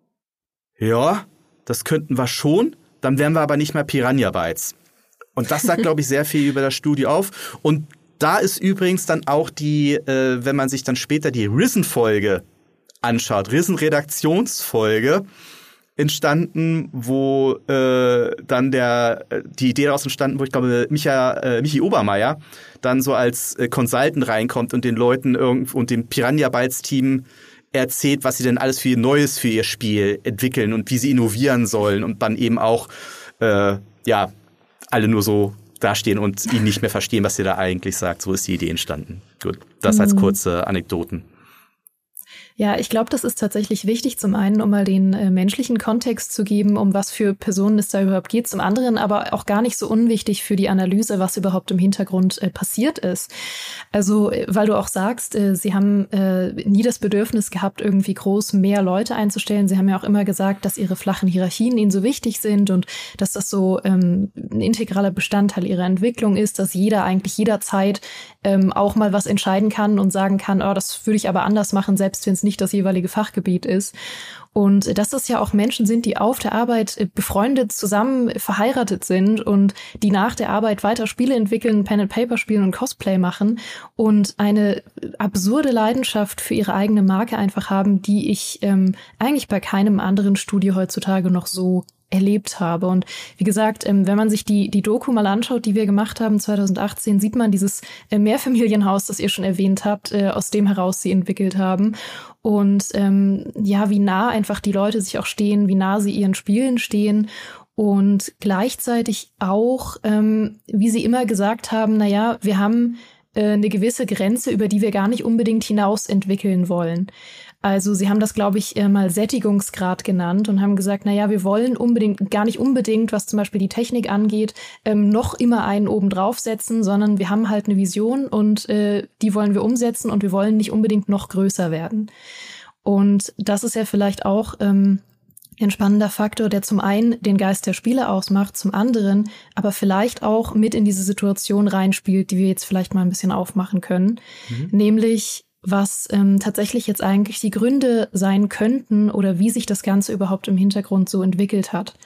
ja, das könnten wir schon, dann wären wir aber nicht mehr Piranha Bytes. Und das sagt, glaube ich, sehr viel über das Studio auf. Und da ist übrigens dann auch wenn man sich dann später die Risen-Folge anschaut, Risen-Redaktionsfolge, entstanden, wo dann die Idee daraus entstanden, wo ich glaube Michi Obermeier dann so als Consultant reinkommt und den Leuten und dem Piranha Bytes Team erzählt, was sie denn alles für Neues für ihr Spiel entwickeln und wie sie innovieren sollen und dann eben auch alle nur so dastehen und ihn nicht mehr verstehen, was ihr da eigentlich sagt. So ist die Idee entstanden. Gut, das als kurze Anekdoten. Ja, ich glaube, das ist tatsächlich wichtig. Zum einen, um mal den menschlichen Kontext zu geben, um was für Personen es da überhaupt geht. Zum anderen aber auch gar nicht so unwichtig für die Analyse, was überhaupt im Hintergrund passiert ist. Also, weil du auch sagst, sie haben nie das Bedürfnis gehabt, irgendwie groß mehr Leute einzustellen. Sie haben ja auch immer gesagt, dass ihre flachen Hierarchien ihnen so wichtig sind und dass das so ein integraler Bestandteil ihrer Entwicklung ist, dass jeder eigentlich jederzeit auch mal was entscheiden kann und sagen kann, oh, das würde ich aber anders machen, selbst wenn es nicht das jeweilige Fachgebiet ist. Und dass das ja auch Menschen sind, die auf der Arbeit befreundet, zusammen verheiratet sind und die nach der Arbeit weiter Spiele entwickeln, Pen and Paper spielen und Cosplay machen und eine absurde Leidenschaft für ihre eigene Marke einfach haben, die ich eigentlich bei keinem anderen Studio heutzutage noch so erlebt habe. Und wie gesagt, wenn man sich die Doku mal anschaut, die wir gemacht haben 2018, sieht man dieses Mehrfamilienhaus, das ihr schon erwähnt habt, aus dem heraus sie entwickelt haben. Und ja, wie nah einfach die Leute sich auch stehen, wie nah sie ihren Spielen stehen. Und gleichzeitig auch, wie sie immer gesagt haben, naja, wir haben eine gewisse Grenze, über die wir gar nicht unbedingt hinaus entwickeln wollen. Also sie haben das, glaube ich, mal Sättigungsgrad genannt und haben gesagt, naja, wir wollen gar nicht unbedingt, was zum Beispiel die Technik angeht, noch immer einen oben draufsetzen, sondern wir haben halt eine Vision und die wollen wir umsetzen und wir wollen nicht unbedingt noch größer werden. Und das ist ja vielleicht auch ein spannender Faktor, der zum einen den Geist der Spiele ausmacht, zum anderen aber vielleicht auch mit in diese Situation reinspielt, die wir jetzt vielleicht mal ein bisschen aufmachen können, nämlich was tatsächlich jetzt eigentlich die Gründe sein könnten oder wie sich das Ganze überhaupt im Hintergrund so entwickelt hat.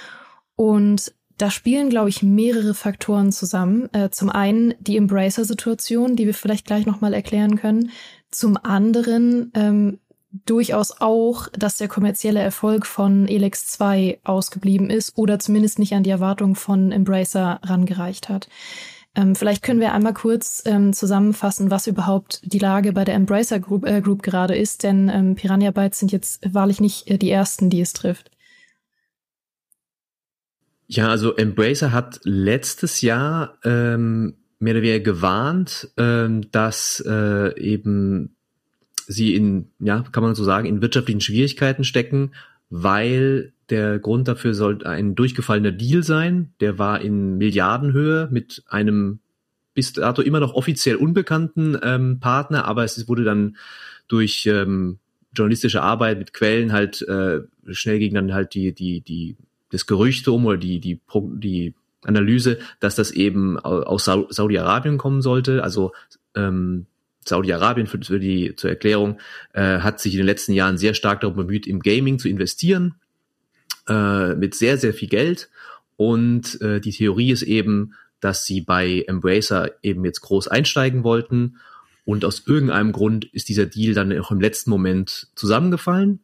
Und da spielen, glaube ich, mehrere Faktoren zusammen. Zum einen die Embracer-Situation, die wir vielleicht gleich nochmal erklären können. Zum anderen durchaus auch, dass der kommerzielle Erfolg von Elex 2 ausgeblieben ist oder zumindest nicht an die Erwartungen von Embracer rangereicht hat. Vielleicht können wir einmal kurz zusammenfassen, was überhaupt die Lage bei der Embracer Group gerade ist, denn Piranha Bytes sind jetzt wahrlich nicht die ersten, die es trifft. Ja, also Embracer hat letztes Jahr mehr oder weniger gewarnt, dass eben sie kann man so sagen, in wirtschaftlichen Schwierigkeiten stecken, weil der Grund dafür sollte ein durchgefallener Deal sein. Der war in Milliardenhöhe mit einem bis dato immer noch offiziell unbekannten Partner, aber es wurde dann durch journalistische Arbeit mit Quellen halt schnell ging dann halt das Gerücht oder die Analyse, dass das eben aus Saudi-Arabien kommen sollte. Also Saudi-Arabien, zur Erklärung, hat sich in den letzten Jahren sehr stark darum bemüht, im Gaming zu investieren, mit sehr, sehr viel Geld. Und die Theorie ist eben, dass sie bei Embracer eben jetzt groß einsteigen wollten. Und aus irgendeinem Grund ist dieser Deal dann auch im letzten Moment zusammengefallen.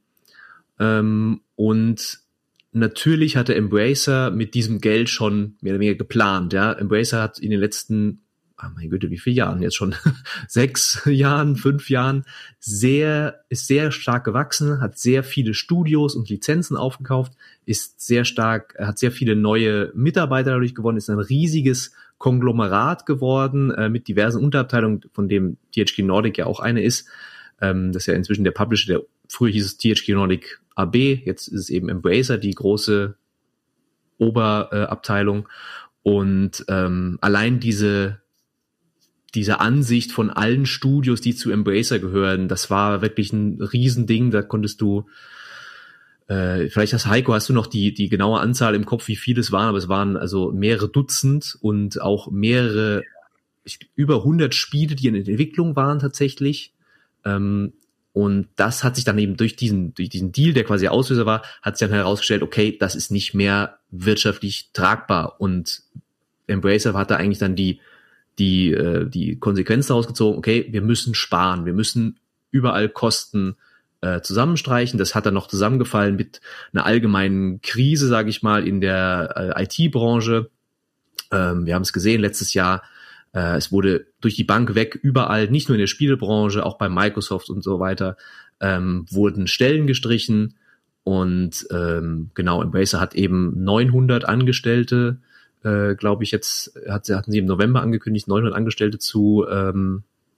Und natürlich hatte Embracer mit diesem Geld schon mehr oder weniger geplant. Ja, Embracer hat in den letzten mein Güte, wie viele Jahren jetzt schon? 6 Jahren, 5 Jahren, ist sehr stark gewachsen, hat sehr viele Studios und Lizenzen aufgekauft, hat sehr viele neue Mitarbeiter dadurch gewonnen, ist ein riesiges Konglomerat geworden, mit diversen Unterabteilungen, von dem THQ Nordic ja auch eine ist. Das ist ja inzwischen der Publisher, früher hieß es THQ Nordic AB, jetzt ist es eben Embracer, die große Oberabteilung. Und allein diese Ansicht von allen Studios, die zu Embracer gehören, das war wirklich ein Riesending. Da konntest du, vielleicht hast du noch die genaue Anzahl im Kopf, wie viele es waren, aber es waren also mehrere Dutzend und auch über 100 Spiele, die in Entwicklung waren tatsächlich. Und das hat sich dann eben durch diesen Deal, der quasi Auslöser war, hat sich dann herausgestellt, okay, das ist nicht mehr wirtschaftlich tragbar. Und Embracer hatte eigentlich dann die Konsequenz daraus gezogen, okay, wir müssen sparen, wir müssen überall Kosten zusammenstreichen. Das hat dann noch zusammengefallen mit einer allgemeinen Krise, sage ich mal, in der IT-Branche. Wir haben es gesehen letztes Jahr, es wurde durch die Bank weg überall, nicht nur in der Spielebranche, auch bei Microsoft und so weiter, wurden Stellen gestrichen und genau, Embracer hat eben 900 Angestellte, glaube ich, hatten sie im November angekündigt, 900 Angestellte zu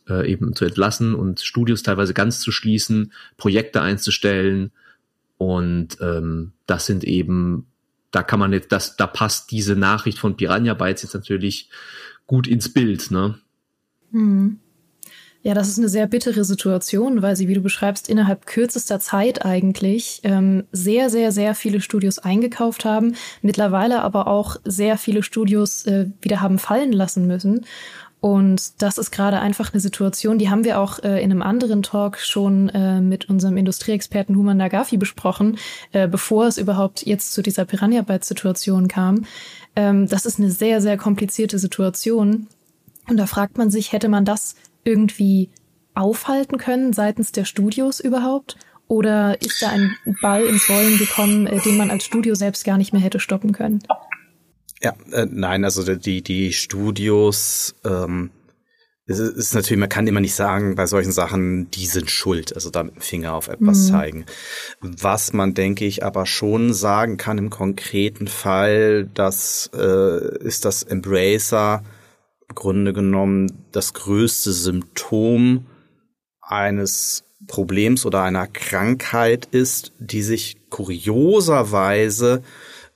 eben zu entlassen und Studios teilweise ganz zu schließen, Projekte einzustellen. Und das sind eben, da kann man jetzt, da passt diese Nachricht von Piranha Bytes jetzt natürlich gut ins Bild, ne? Mhm. Ja, das ist eine sehr bittere Situation, weil sie, wie du beschreibst, innerhalb kürzester Zeit eigentlich sehr, sehr, sehr viele Studios eingekauft haben, mittlerweile aber auch sehr viele Studios wieder haben fallen lassen müssen. Und das ist gerade einfach eine Situation, die haben wir auch in einem anderen Talk schon mit unserem Industrieexperten Human Nagafi besprochen, bevor es überhaupt jetzt zu dieser Piranha Bytes Situation kam. Das ist eine sehr, sehr komplizierte Situation. Und da fragt man sich, hätte man das irgendwie aufhalten können seitens der Studios überhaupt? Oder ist da ein Ball ins Rollen gekommen, den man als Studio selbst gar nicht mehr hätte stoppen können? Ja, nein, also die Studios, es ist natürlich, man kann immer nicht sagen, bei solchen Sachen, die sind schuld, also da mit dem Finger auf etwas zeigen. Was man, denke ich, aber schon sagen kann im konkreten Fall, das ist, dass Embracer im Grunde genommen das größte Symptom eines Problems oder einer Krankheit ist, die sich kurioserweise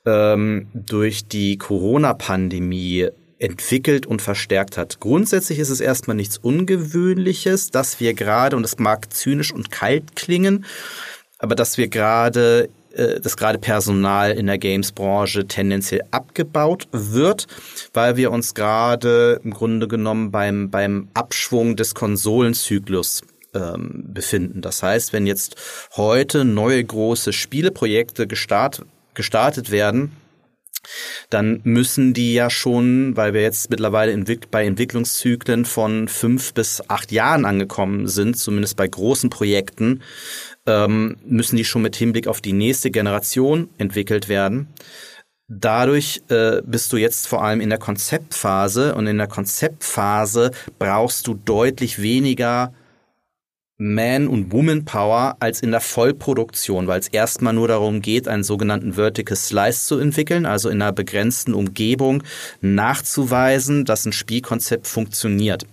durch die Corona-Pandemie entwickelt und verstärkt hat. Grundsätzlich ist es erstmal nichts Ungewöhnliches, dass wir gerade, und das mag zynisch und kalt klingen, aber dass gerade Personal in der Games-Branche tendenziell abgebaut wird, weil wir uns gerade im Grunde genommen beim Abschwung des Konsolenzyklus befinden. Das heißt, wenn jetzt heute neue große Spieleprojekte gestartet werden, dann müssen die ja schon, weil wir jetzt mittlerweile bei Entwicklungszyklen von 5 bis 8 Jahren angekommen sind, zumindest bei großen Projekten, müssen die schon mit Hinblick auf die nächste Generation entwickelt werden. Dadurch bist du jetzt vor allem in der Konzeptphase, und in der Konzeptphase brauchst du deutlich weniger Man- und Woman-Power als in der Vollproduktion, weil es erstmal nur darum geht, einen sogenannten Vertical Slice zu entwickeln, also in einer begrenzten Umgebung nachzuweisen, dass ein Spielkonzept funktioniert.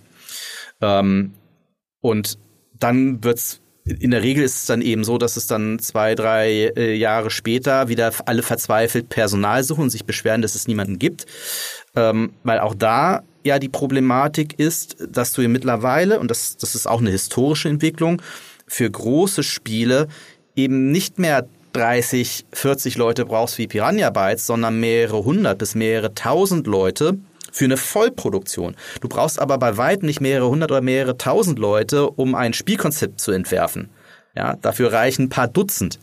Und dann wird's, in der Regel ist es dann eben so, dass es dann 2, 3 Jahre später wieder alle verzweifelt Personal suchen und sich beschweren, dass es niemanden gibt, weil auch da ja die Problematik ist, dass du ja mittlerweile, und das ist auch eine historische Entwicklung, für große Spiele eben nicht mehr 30, 40 Leute brauchst wie Piranha Bytes, sondern mehrere 100 bis mehrere 1000 Leute für eine Vollproduktion. Du brauchst aber bei weitem nicht mehrere 100 oder mehrere 1000 Leute, um ein Spielkonzept zu entwerfen. Ja, dafür reichen ein paar Dutzend.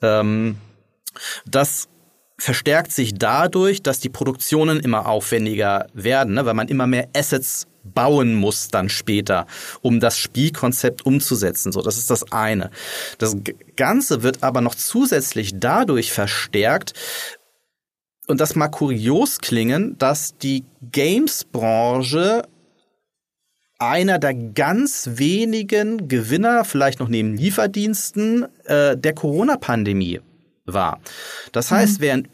Das verstärkt sich dadurch, dass die Produktionen immer aufwendiger werden, ne? Weil man immer mehr Assets bauen muss dann später, um das Spielkonzept umzusetzen. So, das ist das eine. Das Ganze wird aber noch zusätzlich dadurch verstärkt, und das mag kurios klingen, dass die Games-Branche einer der ganz wenigen Gewinner, vielleicht noch neben Lieferdiensten, der Corona-Pandemie war. Das heißt, während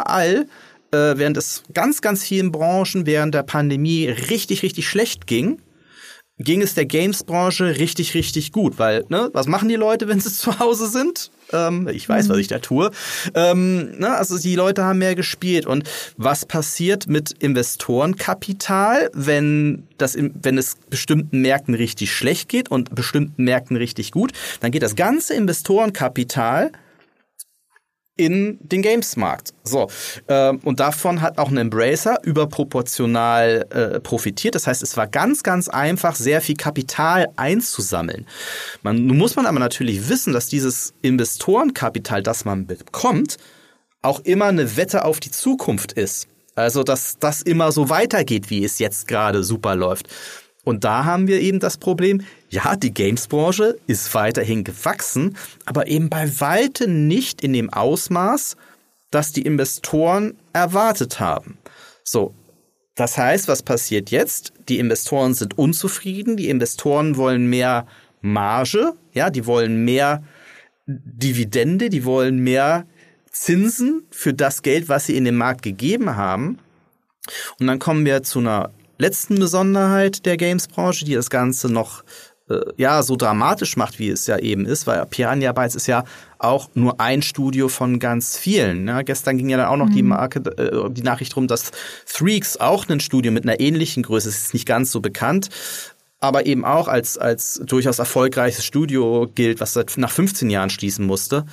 es ganz, ganz vielen Branchen während der Pandemie richtig, richtig schlecht ging es der Games-Branche richtig, richtig gut. Weil, ne, was machen die Leute, wenn sie zu Hause sind? Ich weiß, was ich da tue. Also die Leute haben mehr gespielt. Und was passiert mit Investorenkapital, wenn es bestimmten Märkten richtig schlecht geht und bestimmten Märkten richtig gut? Dann geht das ganze Investorenkapital in den Games-Markt. So, und davon hat auch ein Embracer überproportional profitiert. Das heißt, es war ganz, ganz einfach, sehr viel Kapital einzusammeln. Nun muss man aber natürlich wissen, dass dieses Investorenkapital, das man bekommt, auch immer eine Wette auf die Zukunft ist. Also, dass das immer so weitergeht, wie es jetzt gerade super läuft. Und da haben wir eben das Problem, ja, die Games-Branche ist weiterhin gewachsen, aber eben bei weitem nicht in dem Ausmaß, das die Investoren erwartet haben. So, das heißt, was passiert jetzt? Die Investoren sind unzufrieden, die Investoren wollen mehr Marge, ja, die wollen mehr Dividende, die wollen mehr Zinsen für das Geld, was sie in den Markt gegeben haben. Und dann kommen wir zu einer letzten Besonderheit der Games-Branche, die das Ganze noch so dramatisch macht, wie es ja eben ist, weil Piranha Bytes ist ja auch nur ein Studio von ganz vielen. Ne? Gestern ging ja dann auch noch die Nachricht rum, dass Threaks auch ein Studio mit einer ähnlichen Größe ist nicht ganz so bekannt, aber eben auch als durchaus erfolgreiches Studio gilt, was nach 15 Jahren schließen musste.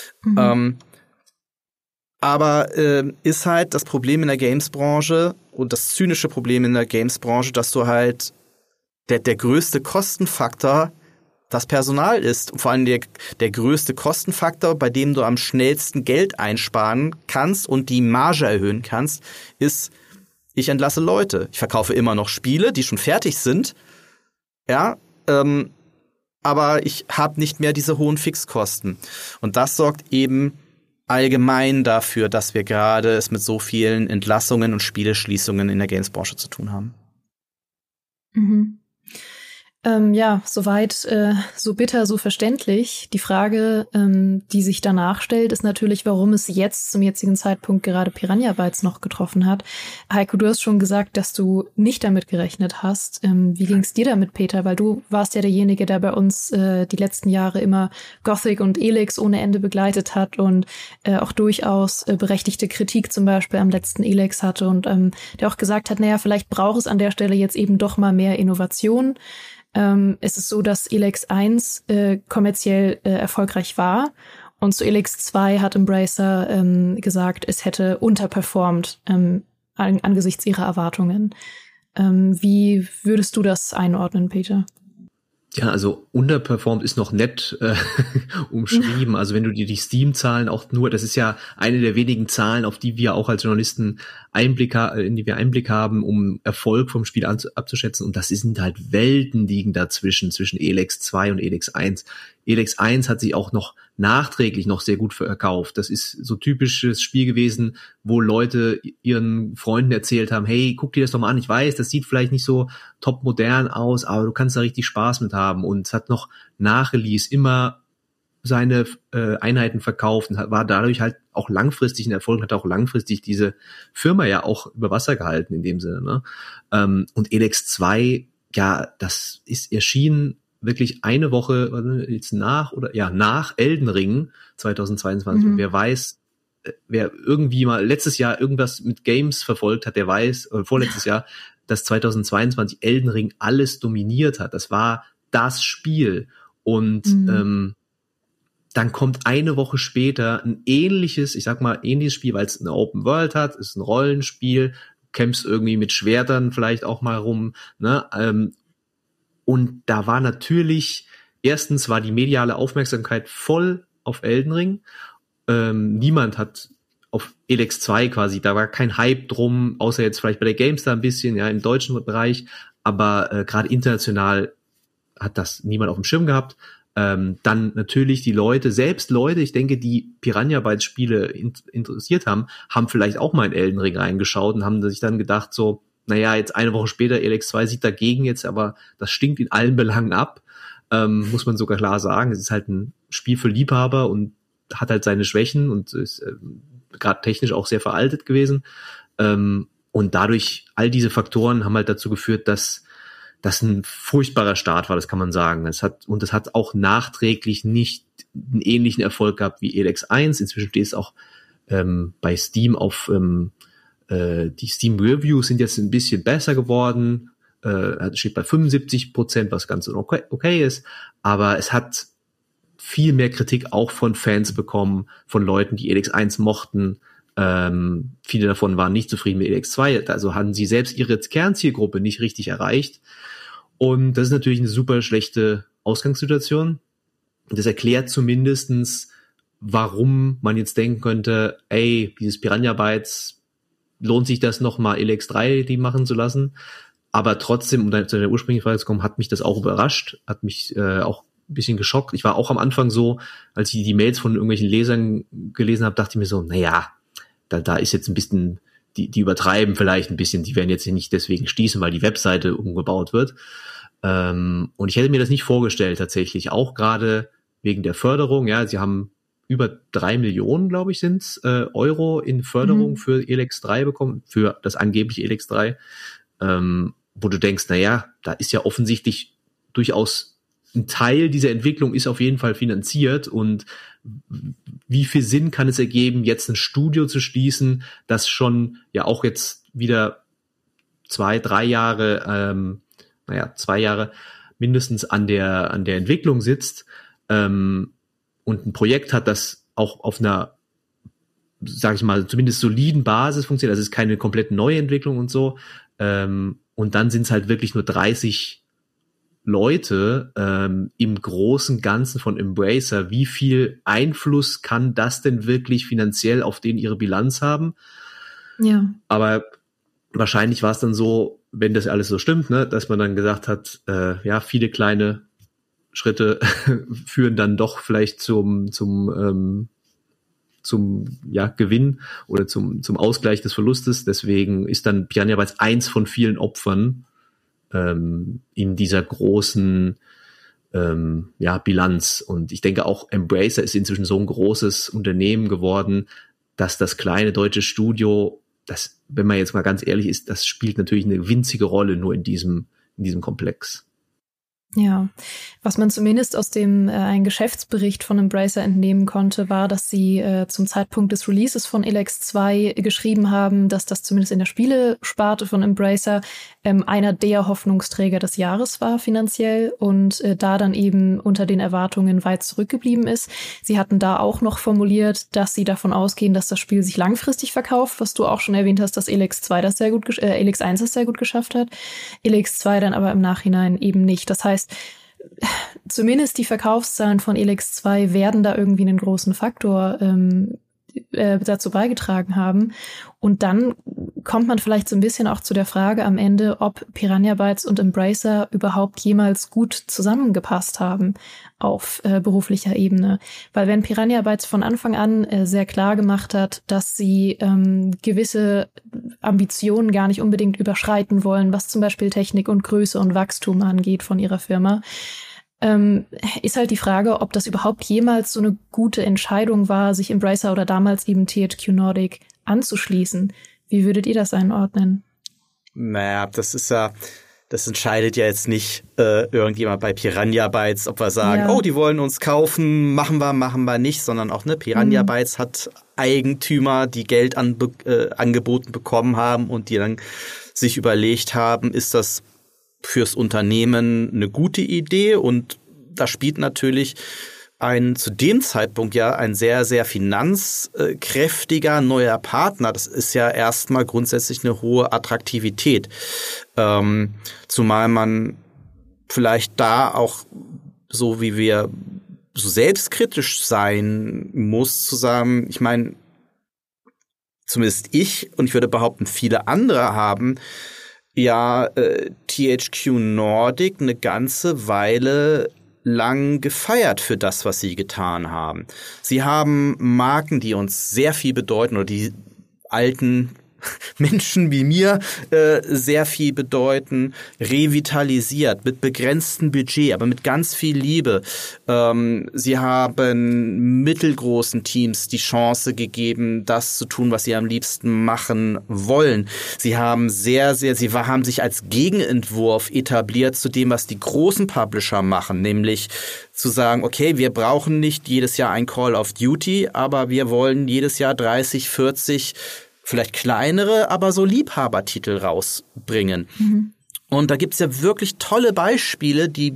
Aber ist halt das Problem in der Games-Branche und das zynische Problem in der Games-Branche, dass du halt der größte Kostenfaktor das Personal ist. Und vor allem der größte Kostenfaktor, bei dem du am schnellsten Geld einsparen kannst und die Marge erhöhen kannst, ist, ich entlasse Leute. Ich verkaufe immer noch Spiele, die schon fertig sind, aber ich habe nicht mehr diese hohen Fixkosten. Und das sorgt eben allgemein dafür, dass wir gerade es mit so vielen Entlassungen und Spieleschließungen in der Games-Branche zu tun haben. Soweit so bitter, so verständlich. Die Frage, die sich danach stellt, ist natürlich, warum es jetzt zum jetzigen Zeitpunkt gerade Piranha Bytes noch getroffen hat. Heiko, du hast schon gesagt, dass du nicht damit gerechnet hast. Wie ging es dir damit, Peter? Weil du warst ja derjenige, der bei uns die letzten Jahre immer Gothic und Elex ohne Ende begleitet hat und auch durchaus berechtigte Kritik zum Beispiel am letzten Elex hatte und der auch gesagt hat, naja, vielleicht braucht es an der Stelle jetzt eben doch mal mehr Innovation. Es ist so, dass Elex 1 kommerziell erfolgreich war und zu Elex 2 hat Embracer gesagt, es hätte unterperformt angesichts ihrer Erwartungen. Wie würdest du das einordnen, Peter? Ja, also underperformed ist noch nett umschrieben. Also wenn du dir die Steam-Zahlen auch nur, das ist ja eine der wenigen Zahlen, auf die wir auch als Journalisten in die wir Einblick haben, um Erfolg vom Spiel abzuschätzen. Und das sind halt Welten liegen dazwischen, zwischen Elex 2 und Elex 1. Elex 1 hat sich auch noch nachträglich noch sehr gut verkauft. Das ist so typisches Spiel gewesen, wo Leute ihren Freunden erzählt haben, hey, guck dir das doch mal an, ich weiß, das sieht vielleicht nicht so top modern aus, aber du kannst da richtig Spaß mit haben. Und es hat noch nach Release immer seine Einheiten verkauft und war dadurch halt auch langfristig ein Erfolg, hat auch langfristig diese Firma ja auch über Wasser gehalten in dem Sinne. Ne? Und Elex 2, ja, das ist erschienen wirklich eine Woche jetzt nach Elden Ring 2022. Und wer weiß, wer irgendwie mal letztes Jahr irgendwas mit Games verfolgt hat, der weiß, vorletztes Jahr, dass 2022 Elden Ring alles dominiert hat. Das war das Spiel. Und dann kommt eine Woche später ein ähnliches Spiel, weil es eine Open World hat, ist ein Rollenspiel, kämpfst irgendwie mit Schwertern vielleicht auch mal rum, ne? Und da war natürlich, erstens war die mediale Aufmerksamkeit voll auf Elden Ring. Niemand hat auf Elex 2 quasi, da war kein Hype drum, außer jetzt vielleicht bei der GameStar ein bisschen, ja, im deutschen Bereich, aber gerade international hat das niemand auf dem Schirm gehabt. Dann natürlich die Leute, ich denke, die Piranha Bytes Spiele interessiert haben vielleicht auch mal in Elden Ring reingeschaut und haben sich dann gedacht so, naja, jetzt eine Woche später, Elex 2 sieht dagegen jetzt, aber das stinkt in allen Belangen ab, muss man sogar klar sagen. Es ist halt ein Spiel für Liebhaber und hat halt seine Schwächen und ist gerade technisch auch sehr veraltet gewesen. Und dadurch, all diese Faktoren haben halt dazu geführt, dass das ein furchtbarer Start war, das kann man sagen. Es hat auch nachträglich nicht einen ähnlichen Erfolg gehabt wie Elex 1. Inzwischen steht es auch bei Steam auf die Steam-Reviews sind jetzt ein bisschen besser geworden, steht bei 75%, was ganz okay ist, aber es hat viel mehr Kritik auch von Fans bekommen, von Leuten, die Elex 1 mochten. Viele davon waren nicht zufrieden mit Elex 2, also hatten sie selbst ihre Kernzielgruppe nicht richtig erreicht. Und das ist natürlich eine super schlechte Ausgangssituation. Das erklärt zumindestens, warum man jetzt denken könnte, dieses Piranha Bytes, lohnt sich das nochmal Elex 3 die machen zu lassen. Aber trotzdem, um zu der ursprünglichen Frage zu kommen, hat mich das auch überrascht, hat mich auch ein bisschen geschockt. Ich war auch am Anfang so, als ich die Mails von irgendwelchen Lesern gelesen habe, dachte ich mir so, naja, da ist jetzt ein bisschen, die übertreiben vielleicht ein bisschen, die werden jetzt nicht deswegen schließen, weil die Webseite umgebaut wird. Und ich hätte mir das nicht vorgestellt tatsächlich, auch gerade wegen der Förderung. Ja, sie haben über 3 Millionen, glaube ich, sind's Euro in Förderung für Elex 3 bekommen, für das angebliche Elex 3. wo du denkst, naja, da ist ja offensichtlich durchaus ein Teil dieser Entwicklung ist auf jeden Fall finanziert und wie viel Sinn kann es ergeben, jetzt ein Studio zu schließen, das schon ja auch jetzt wieder 2 Jahre mindestens an der Entwicklung sitzt und ein Projekt hat, das auch auf einer, sag ich mal, zumindest soliden Basis funktioniert, also es ist keine komplett neue Entwicklung und so, und dann sind es halt wirklich nur 30 Leute im großen Ganzen von Embracer. Wie viel Einfluss kann das denn wirklich finanziell auf denen ihre Bilanz haben? Ja. Aber wahrscheinlich war es dann so, wenn das alles so stimmt, ne, dass man dann gesagt hat, ja, viele kleine Schritte führen dann doch vielleicht zum Gewinn oder zum Ausgleich des Verlustes. Deswegen ist dann Piranha Bytes eins von vielen Opfern in dieser großen Bilanz. Und ich denke auch, Embracer ist inzwischen so ein großes Unternehmen geworden, dass das kleine deutsche Studio, das, wenn man jetzt mal ganz ehrlich ist, das spielt natürlich eine winzige Rolle nur in diesem Komplex. Ja, was man zumindest aus dem einen Geschäftsbericht von Embracer entnehmen konnte, war, dass sie zum Zeitpunkt des Releases von Elex 2 geschrieben haben, dass das zumindest in der Spielesparte von Embracer einer der Hoffnungsträger des Jahres war finanziell und da dann eben unter den Erwartungen weit zurückgeblieben ist. Sie hatten da auch noch formuliert, dass sie davon ausgehen, dass das Spiel sich langfristig verkauft, was du auch schon erwähnt hast, dass Elex 1 das sehr gut geschafft hat. Elex 2 dann aber im Nachhinein eben nicht. Das heißt, zumindest die Verkaufszahlen von Elex 2 werden da irgendwie einen großen Faktor dazu beigetragen haben. Und dann kommt man vielleicht so ein bisschen auch zu der Frage am Ende, ob Piranha Bytes und Embracer überhaupt jemals gut zusammengepasst haben auf beruflicher Ebene. Weil wenn Piranha Bytes von Anfang an sehr klar gemacht hat, dass sie gewisse Ambitionen gar nicht unbedingt überschreiten wollen, was zum Beispiel Technik und Größe und Wachstum angeht von ihrer Firma, ist halt die Frage, ob das überhaupt jemals so eine gute Entscheidung war, sich Embracer oder damals eben THQ Nordic anzuschließen. Wie würdet ihr das einordnen? Naja, das entscheidet ja jetzt nicht irgendjemand bei Piranha Bytes, ob wir sagen, oh, die wollen uns kaufen, machen wir nicht, sondern auch Piranha Bytes hat Eigentümer, die Geld angeboten bekommen haben und die dann sich überlegt haben, ist das fürs Unternehmen eine gute Idee? Und da spielt natürlich zu dem Zeitpunkt ja ein sehr, sehr finanzkräftiger neuer Partner. Das ist ja erstmal grundsätzlich eine hohe Attraktivität. Zumal man vielleicht da auch, so wie wir so selbstkritisch sein muss, zu sagen, ich meine, zumindest ich und ich würde behaupten, viele andere haben ja THQ Nordic eine ganze Weile lang gefeiert für das, was sie getan haben. Sie haben Marken, die uns sehr viel bedeuten, oder die alten Menschen wie mir sehr viel bedeuten, revitalisiert, mit begrenztem Budget, aber mit ganz viel Liebe. Sie haben mittelgroßen Teams die Chance gegeben, das zu tun, was sie am liebsten machen wollen. Sie haben sie haben sich als Gegenentwurf etabliert zu dem, was die großen Publisher machen, nämlich zu sagen, okay, wir brauchen nicht jedes Jahr ein Call of Duty, aber wir wollen jedes Jahr 30, 40 vielleicht kleinere, aber so Liebhabertitel rausbringen. Mhm. Und da gibt's ja wirklich tolle Beispiele, die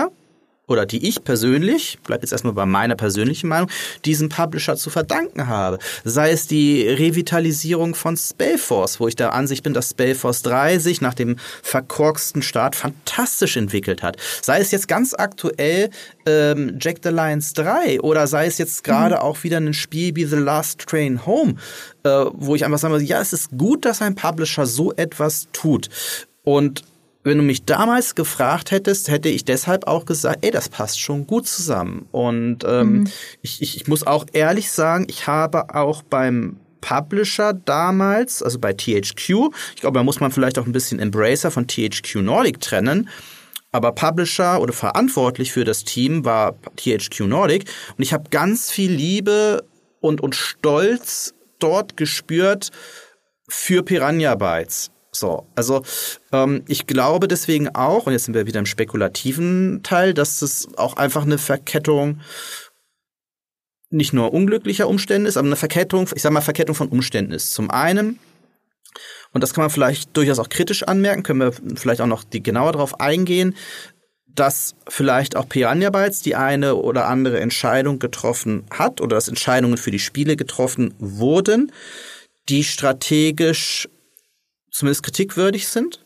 ich persönlich, bleib jetzt erstmal bei meiner persönlichen Meinung, diesem Publisher zu verdanken habe. Sei es die Revitalisierung von Spellforce, wo ich der Ansicht bin, dass Spellforce 3 sich nach dem verkorksten Start fantastisch entwickelt hat. Sei es jetzt ganz aktuell Jack the Lions 3 oder sei es jetzt gerade auch wieder ein Spiel wie The Last Train Home, wo ich einfach sagen muss, ja, es ist gut, dass ein Publisher so etwas tut. Und wenn du mich damals gefragt hättest, hätte ich deshalb auch gesagt, das passt schon gut zusammen. Und ich muss auch ehrlich sagen, ich habe auch beim Publisher damals, also bei THQ, ich glaube, da muss man vielleicht auch ein bisschen Embracer von THQ Nordic trennen, aber Publisher oder verantwortlich für das Team war THQ Nordic. Und ich habe ganz viel Liebe und Stolz dort gespürt für Piranha Bytes. So, also ich glaube deswegen auch, und jetzt sind wir wieder im spekulativen Teil, dass es auch einfach eine Verkettung nicht nur unglücklicher Umstände ist, aber eine Verkettung, ich sag mal Verkettung von Umständen ist. Zum einen, und das kann man vielleicht durchaus auch kritisch anmerken, können wir vielleicht auch noch genauer drauf eingehen, dass vielleicht auch Piranha Bytes die eine oder andere Entscheidung getroffen hat oder dass Entscheidungen für die Spiele getroffen wurden, die strategisch zumindest kritikwürdig sind.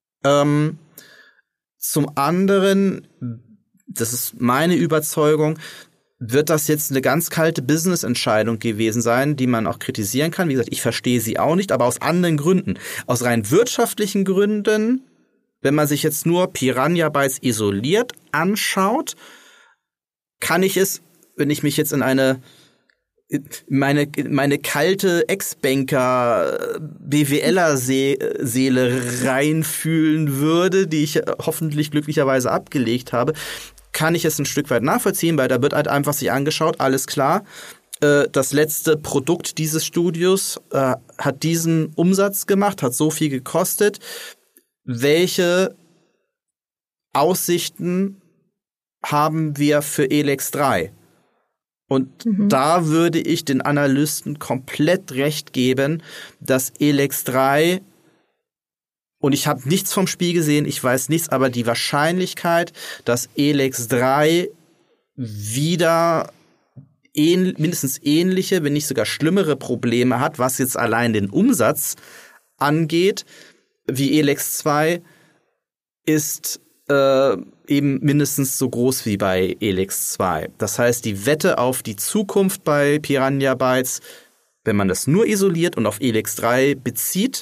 Zum anderen, das ist meine Überzeugung, wird das jetzt eine ganz kalte Business-Entscheidung gewesen sein, die man auch kritisieren kann. Wie gesagt, ich verstehe sie auch nicht, aber aus anderen Gründen. Aus rein wirtschaftlichen Gründen, wenn man sich jetzt nur Piranha Bytes isoliert anschaut, kann ich es, wenn ich mich jetzt in meine kalte Ex-Banker BWLer-Seele reinfühlen würde, die ich hoffentlich glücklicherweise abgelegt habe, kann ich es ein Stück weit nachvollziehen, weil da wird halt einfach sich angeschaut, alles klar, das letzte Produkt dieses Studios hat diesen Umsatz gemacht, hat so viel gekostet. Welche Aussichten haben wir für Elex 3? Und da würde ich den Analysten komplett recht geben, dass Elex 3, und ich habe nichts vom Spiel gesehen, ich weiß nichts, aber die Wahrscheinlichkeit, dass Elex 3 wieder mindestens ähnliche, wenn nicht sogar schlimmere Probleme hat, was jetzt allein den Umsatz angeht, wie Elex 2, ist eben mindestens so groß wie bei Elex 2. Das heißt, die Wette auf die Zukunft bei Piranha Bytes, wenn man das nur isoliert und auf Elex 3 bezieht,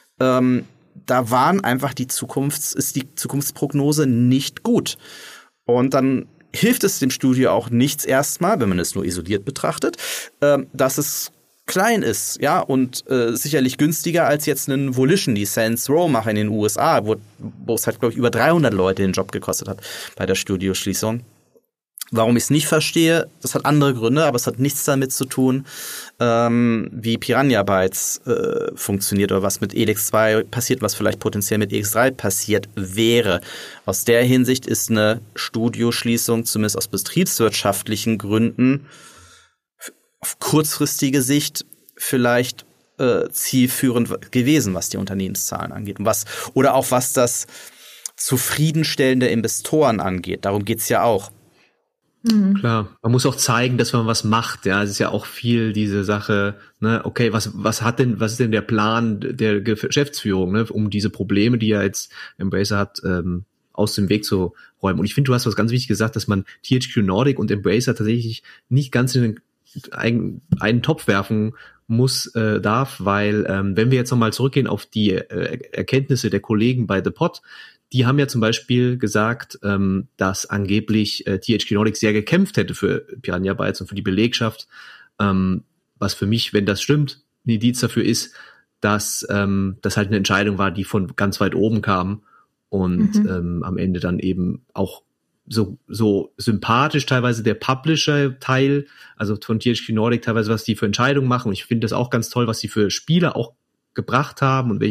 da waren einfach ist die Zukunftsprognose nicht gut. Und dann hilft es dem Studio auch nichts erstmal, wenn man es nur isoliert betrachtet, dass es klein ist, ja, und sicherlich günstiger als jetzt einen Volition, die Saints Row machen in den USA, wo es halt, glaube ich, über 300 Leute den Job gekostet hat bei der Studioschließung. Warum ich es nicht verstehe, das hat andere Gründe, aber es hat nichts damit zu tun, wie Piranha Bytes funktioniert oder was mit Elex 2 passiert, was vielleicht potenziell mit Elex 3 passiert wäre. Aus der Hinsicht ist eine Studioschließung, zumindest aus betriebswirtschaftlichen Gründen, auf kurzfristige Sicht vielleicht zielführend gewesen, was die Unternehmenszahlen angeht. Oder auch was das Zufriedenstellen der Investoren angeht. Darum geht's ja auch. Klar, man muss auch zeigen, dass man was macht. Ja, es ist ja auch viel diese Sache, ne, okay, was ist denn der Plan der Geschäftsführung, ne, um diese Probleme, die ja jetzt Embracer hat, aus dem Weg zu räumen. Und ich finde, du hast was ganz wichtig gesagt, dass man THQ Nordic und Embracer tatsächlich nicht ganz in einen Topf werfen darf, weil wenn wir jetzt nochmal zurückgehen auf die Erkenntnisse der Kollegen bei The Pod, die haben ja zum Beispiel gesagt, dass angeblich THQ Nordic sehr gekämpft hätte für Piranha Bytes und für die Belegschaft, was für mich, wenn das stimmt, ein Indiz dafür ist, dass das halt eine Entscheidung war, die von ganz weit oben kam und am Ende dann eben auch so sympathisch teilweise der Publisher-Teil, also von THQ Nordic teilweise, was die für Entscheidungen machen. Und ich finde das auch ganz toll, was die für Spieler auch gebracht haben und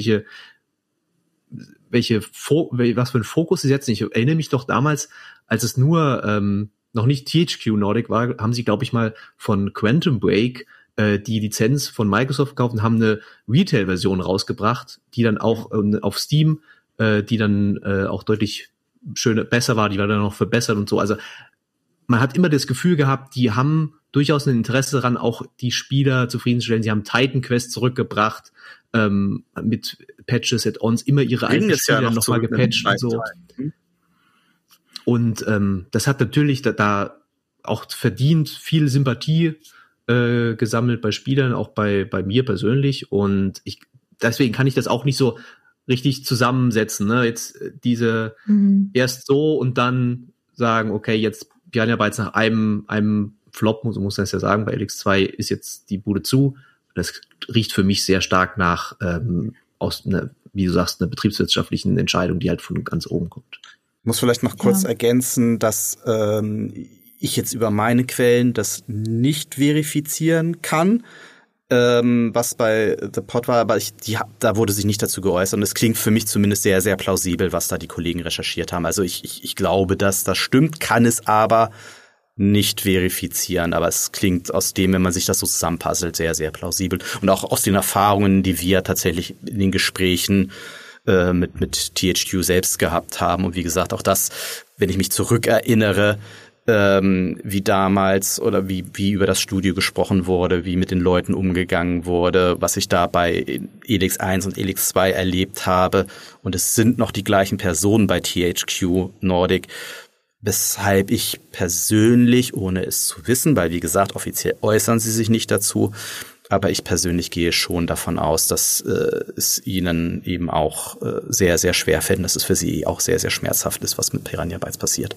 was für einen Fokus sie setzen. Ich erinnere mich doch damals, als es nur noch nicht THQ Nordic war, haben sie, glaube ich, mal von Quantum Break die Lizenz von Microsoft gekauft und haben eine Retail-Version rausgebracht, die dann auch auf Steam, die dann auch deutlich besser war, die war dann noch verbessert und so. Also man hat immer das Gefühl gehabt, die haben durchaus ein Interesse daran, auch die Spieler zufriedenzustellen. Sie haben Titan Quest zurückgebracht, mit Patches, Add-ons, immer ihre eigenen Spieler nochmal gepatcht und so. Und das hat natürlich da auch verdient viel Sympathie gesammelt bei Spielern, auch bei mir persönlich. Und deswegen kann ich das auch nicht so richtig zusammensetzen, ne? Jetzt erst so und dann sagen, okay, jetzt Piranha Bytes nach einem Flop, so muss man es ja sagen, bei Elex 2 ist jetzt die Bude zu. Das riecht für mich sehr stark nach aus einer, wie du sagst, einer betriebswirtschaftlichen Entscheidung, die halt von ganz oben kommt. Ich muss vielleicht noch kurz ergänzen, dass ich jetzt über meine Quellen das nicht verifizieren kann. was bei The Pod war, aber da wurde sich nicht dazu geäußert. Und es klingt für mich zumindest sehr, sehr plausibel, was da die Kollegen recherchiert haben. Also ich glaube, dass das stimmt, kann es aber nicht verifizieren. Aber es klingt aus dem, wenn man sich das so zusammenpuzzelt, sehr, sehr plausibel. Und auch aus den Erfahrungen, die wir tatsächlich in den Gesprächen mit THQ selbst gehabt haben. Und wie gesagt, auch das, wenn ich mich zurückerinnere, wie damals oder wie über das Studio gesprochen wurde, wie mit den Leuten umgegangen wurde, was ich da bei Elex 1 und Elex 2 erlebt habe. Und es sind noch die gleichen Personen bei THQ Nordic, weshalb ich persönlich, ohne es zu wissen, weil wie gesagt, offiziell äußern sie sich nicht dazu, aber ich persönlich gehe schon davon aus, dass es ihnen eben auch sehr, sehr schwer fällt, dass es für sie auch sehr, sehr schmerzhaft ist, was mit Piranha Bytes passiert.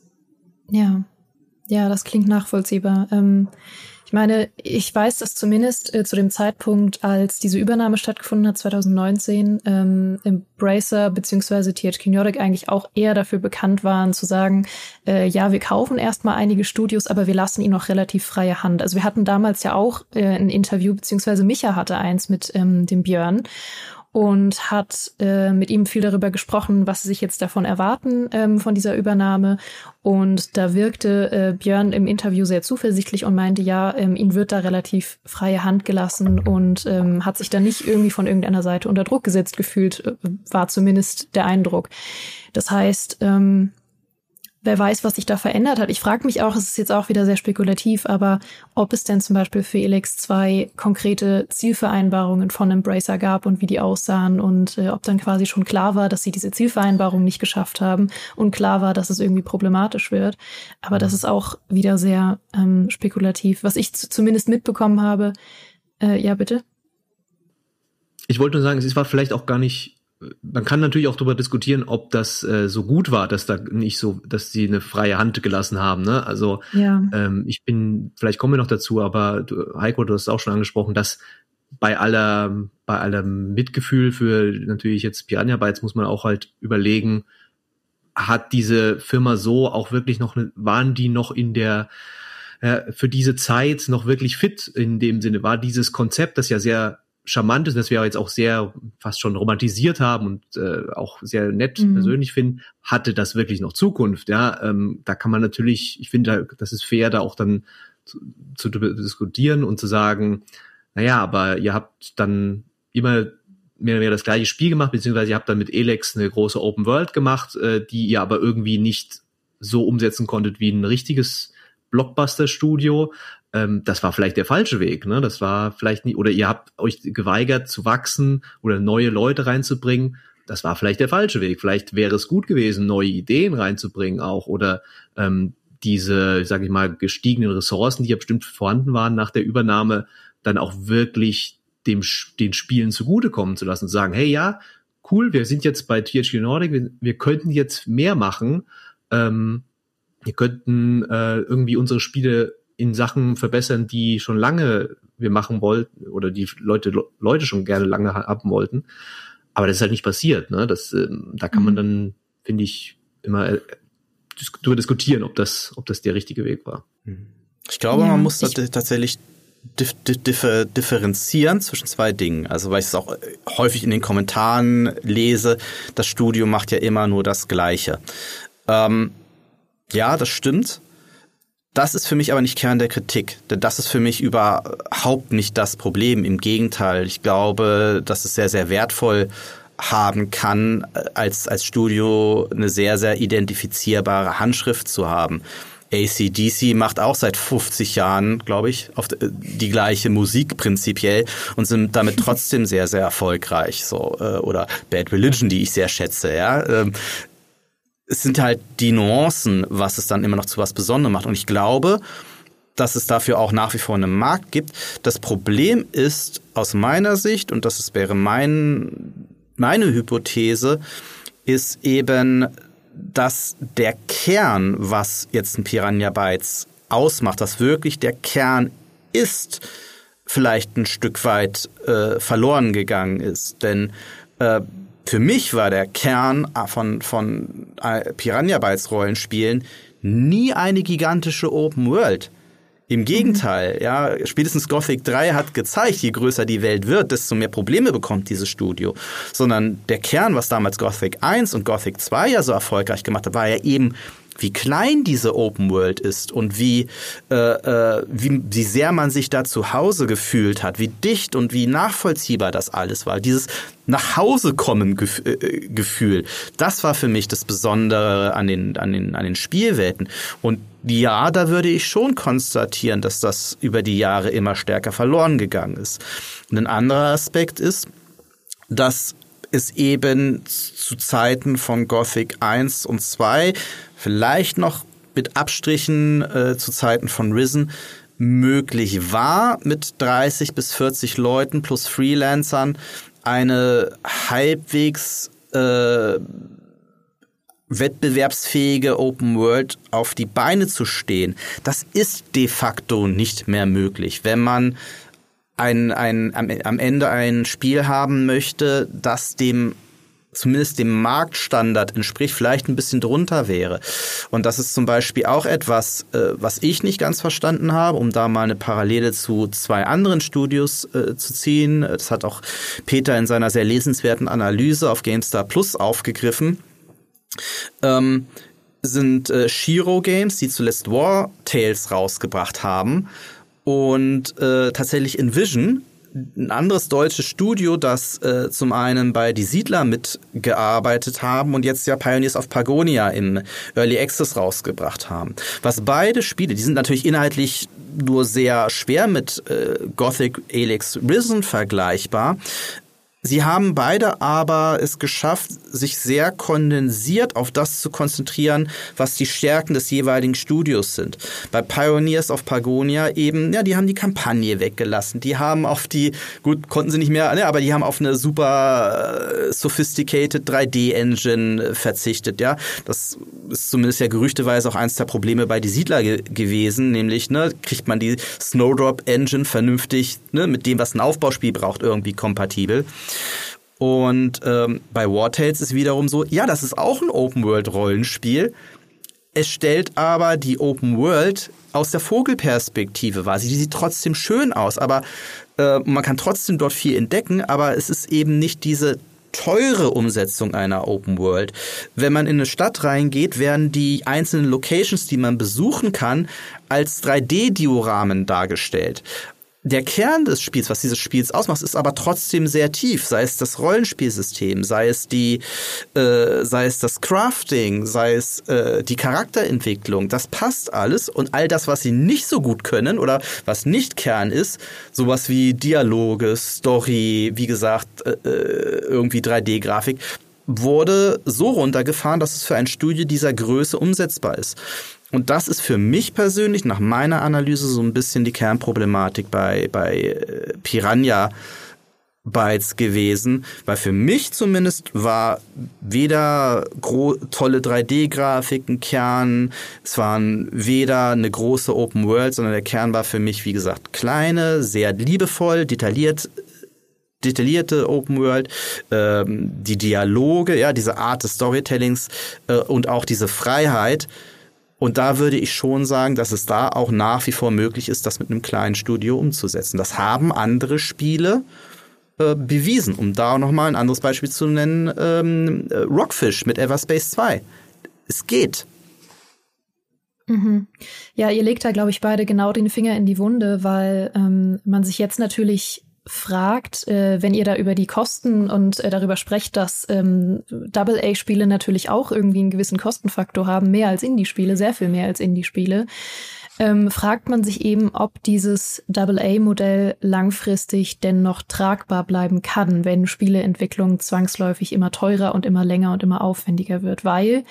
Ja, das klingt nachvollziehbar. Ich meine, ich weiß, dass zumindest zu dem Zeitpunkt, als diese Übernahme stattgefunden hat, 2019, Embracer bzw. THQ Nordic eigentlich auch eher dafür bekannt waren, zu sagen, ja, wir kaufen erstmal einige Studios, aber wir lassen ihnen noch relativ freie Hand. Also wir hatten damals ja auch ein Interview, beziehungsweise Micha hatte eins mit dem Björn und hat mit ihm viel darüber gesprochen, was sie sich jetzt davon erwarten von dieser Übernahme. Und da wirkte Björn im Interview sehr zuversichtlich und meinte, ja, ihm wird da relativ freie Hand gelassen und hat sich da nicht irgendwie von irgendeiner Seite unter Druck gesetzt gefühlt, war zumindest der Eindruck. Das heißt, wer weiß, was sich da verändert hat. Ich frage mich auch, es ist jetzt auch wieder sehr spekulativ, aber ob es denn zum Beispiel für Elex 2 konkrete Zielvereinbarungen von Embracer gab und wie die aussahen und ob dann quasi schon klar war, dass sie diese Zielvereinbarung nicht geschafft haben und klar war, dass es irgendwie problematisch wird. Aber das ist auch wieder sehr spekulativ. Was ich zumindest mitbekommen habe, ja bitte? Ich wollte nur sagen, es war vielleicht auch gar nicht. Man kann natürlich auch darüber diskutieren, ob das so gut war, dass da nicht so, dass sie eine freie Hand gelassen haben. Ne? Also ja. Vielleicht kommen wir noch dazu, aber Heiko, du hast es auch schon angesprochen, dass bei aller Mitgefühl für natürlich jetzt Piranha Bytes muss man auch halt überlegen, hat diese Firma so auch wirklich noch, waren die noch in der für diese Zeit noch wirklich fit in dem Sinne, war dieses Konzept, das ja sehr charmant ist, das wir jetzt auch sehr fast schon romantisiert haben und auch sehr nett persönlich finden, hatte das wirklich noch Zukunft, ja, da kann man natürlich, ich finde, das ist fair, da auch dann zu diskutieren und zu sagen, naja, aber ihr habt dann immer mehr oder weniger das gleiche Spiel gemacht, beziehungsweise ihr habt dann mit Elex eine große Open World gemacht, die ihr aber irgendwie nicht so umsetzen konntet wie ein richtiges Blockbuster-Studio. Das war vielleicht der falsche Weg, ne? Das war vielleicht nicht, oder ihr habt euch geweigert zu wachsen oder neue Leute reinzubringen. Das war vielleicht der falsche Weg. Vielleicht wäre es gut gewesen, neue Ideen reinzubringen auch oder diese, sag ich mal, gestiegenen Ressourcen, die ja bestimmt vorhanden waren nach der Übernahme, dann auch wirklich den Spielen zugutekommen zu lassen und sagen, hey, ja, cool, wir sind jetzt bei THQ Nordic, wir könnten jetzt mehr machen, wir könnten irgendwie unsere Spiele in Sachen verbessern, die schon lange wir machen wollten oder die Leute schon gerne lange haben wollten. Aber das ist halt nicht passiert. Ne? Da kann man dann, finde ich, immer darüber diskutieren, ob das der richtige Weg war. Ich glaube, man muss tatsächlich differenzieren zwischen zwei Dingen. Also weil ich es auch häufig in den Kommentaren lese, das Studio macht ja immer nur das Gleiche. Ja, das stimmt. Das ist für mich aber nicht Kern der Kritik, denn das ist für mich überhaupt nicht das Problem. Im Gegenteil, ich glaube, dass es sehr, sehr wertvoll haben kann, als Studio eine sehr, sehr identifizierbare Handschrift zu haben. AC/DC macht auch seit 50 Jahren, glaube ich, die gleiche Musik prinzipiell und sind damit trotzdem sehr, sehr erfolgreich. So oder Bad Religion, die ich sehr schätze, ja. Es sind halt die Nuancen, was es dann immer noch zu was Besonderem macht. Und ich glaube, dass es dafür auch nach wie vor einen Markt gibt. Das Problem ist aus meiner Sicht, und wäre meine Hypothese, ist eben, dass der Kern, was jetzt ein Piranha Bytes ausmacht, dass wirklich der Kern ist, vielleicht ein Stück weit verloren gegangen ist. Denn für mich war der Kern von Piranha Bytes Rollenspielen nie eine gigantische Open World. Im Gegenteil, ja, spätestens Gothic 3 hat gezeigt, je größer die Welt wird, desto mehr Probleme bekommt dieses Studio. Sondern der Kern, was damals Gothic 1 und Gothic 2 ja so erfolgreich gemacht hat, war ja eben, wie klein diese Open World ist und wie sehr man sich da zu Hause gefühlt hat, wie dicht und wie nachvollziehbar das alles war. Dieses Nach-Hause-Kommen-Gefühl, das war für mich das Besondere an den Spielwelten. Und ja, da würde ich schon konstatieren, dass das über die Jahre immer stärker verloren gegangen ist. Und ein anderer Aspekt ist, dass es eben zu Zeiten von Gothic 1 und 2, vielleicht noch mit Abstrichen zu Zeiten von Risen, möglich war, mit 30 bis 40 Leuten plus Freelancern eine halbwegs wettbewerbsfähige Open World auf die Beine zu stehen. Das ist de facto nicht mehr möglich, wenn man am Ende ein Spiel haben möchte, das zumindest dem Marktstandard entspricht, vielleicht ein bisschen drunter wäre. Und das ist zum Beispiel auch etwas, was ich nicht ganz verstanden habe, um da mal eine Parallele zu 2 anderen Studios zu ziehen. Das hat auch Peter in seiner sehr lesenswerten Analyse auf GameStar Plus aufgegriffen. Sind Shiro Games, die zuletzt War Tales rausgebracht haben, und tatsächlich Envision, ein anderes deutsches Studio, das zum einen bei Die Siedler mitgearbeitet haben und jetzt ja Pioneers of Pagonia im Early Access rausgebracht haben. Was beide Spiele, die sind natürlich inhaltlich nur sehr schwer mit Gothic, Alyx, Risen vergleichbar. Sie haben beide aber es geschafft, sich sehr kondensiert auf das zu konzentrieren, was die Stärken des jeweiligen Studios sind. Bei Pioneers of Pagonia eben, ja, die haben die Kampagne weggelassen. Die haben auf konnten sie nicht mehr, aber die haben auf eine super sophisticated 3D-Engine verzichtet, ja. Das ist zumindest ja gerüchteweise auch eins der Probleme bei Die Siedler gewesen, nämlich, kriegt man die Snowdrop-Engine vernünftig, mit dem, was ein Aufbauspiel braucht, irgendwie kompatibel. Und bei War Tales ist wiederum so, ja, das ist auch ein Open-World-Rollenspiel. Es stellt aber die Open World aus der Vogelperspektive wahr. Sie sieht trotzdem schön aus, aber man kann trotzdem dort viel entdecken, aber es ist eben nicht diese teure Umsetzung einer Open World. Wenn man in eine Stadt reingeht, werden die einzelnen Locations, die man besuchen kann, als 3D-Dioramen dargestellt. Der Kern des Spiels, was dieses Spiels ausmacht, ist aber trotzdem sehr tief. Sei es das Rollenspielsystem, sei es das Crafting, sei es die Charakterentwicklung. Das passt alles, und all das, was sie nicht so gut können oder was nicht Kern ist, sowas wie Dialoge, Story, wie gesagt, irgendwie 3D-Grafik, wurde so runtergefahren, dass es für ein Studio dieser Größe umsetzbar ist. Und das ist für mich persönlich, nach meiner Analyse, so ein bisschen die Kernproblematik bei Piranha Bytes gewesen, weil für mich zumindest war weder tolle 3D-Grafiken Kern, es waren weder eine große Open World, sondern der Kern war für mich, wie gesagt, kleine, sehr liebevoll, detaillierte Open World, die Dialoge, ja, diese Art des Storytellings und auch diese Freiheit. Und da würde ich schon sagen, dass es da auch nach wie vor möglich ist, das mit einem kleinen Studio umzusetzen. Das haben andere Spiele bewiesen. Um da auch nochmal ein anderes Beispiel zu nennen, Rockfish mit Everspace 2. Es geht. Mhm. Ja, ihr legt da, glaube ich, beide genau den Finger in die Wunde, weil man sich jetzt natürlich fragt, wenn ihr da über die Kosten und darüber sprecht, dass AA-Spiele natürlich auch irgendwie einen gewissen Kostenfaktor haben, mehr als Indie-Spiele, sehr viel mehr als Indie-Spiele, fragt man sich eben, ob dieses AA-Modell langfristig denn noch tragbar bleiben kann, wenn Spieleentwicklung zwangsläufig immer teurer und immer länger und immer aufwendiger wird, weil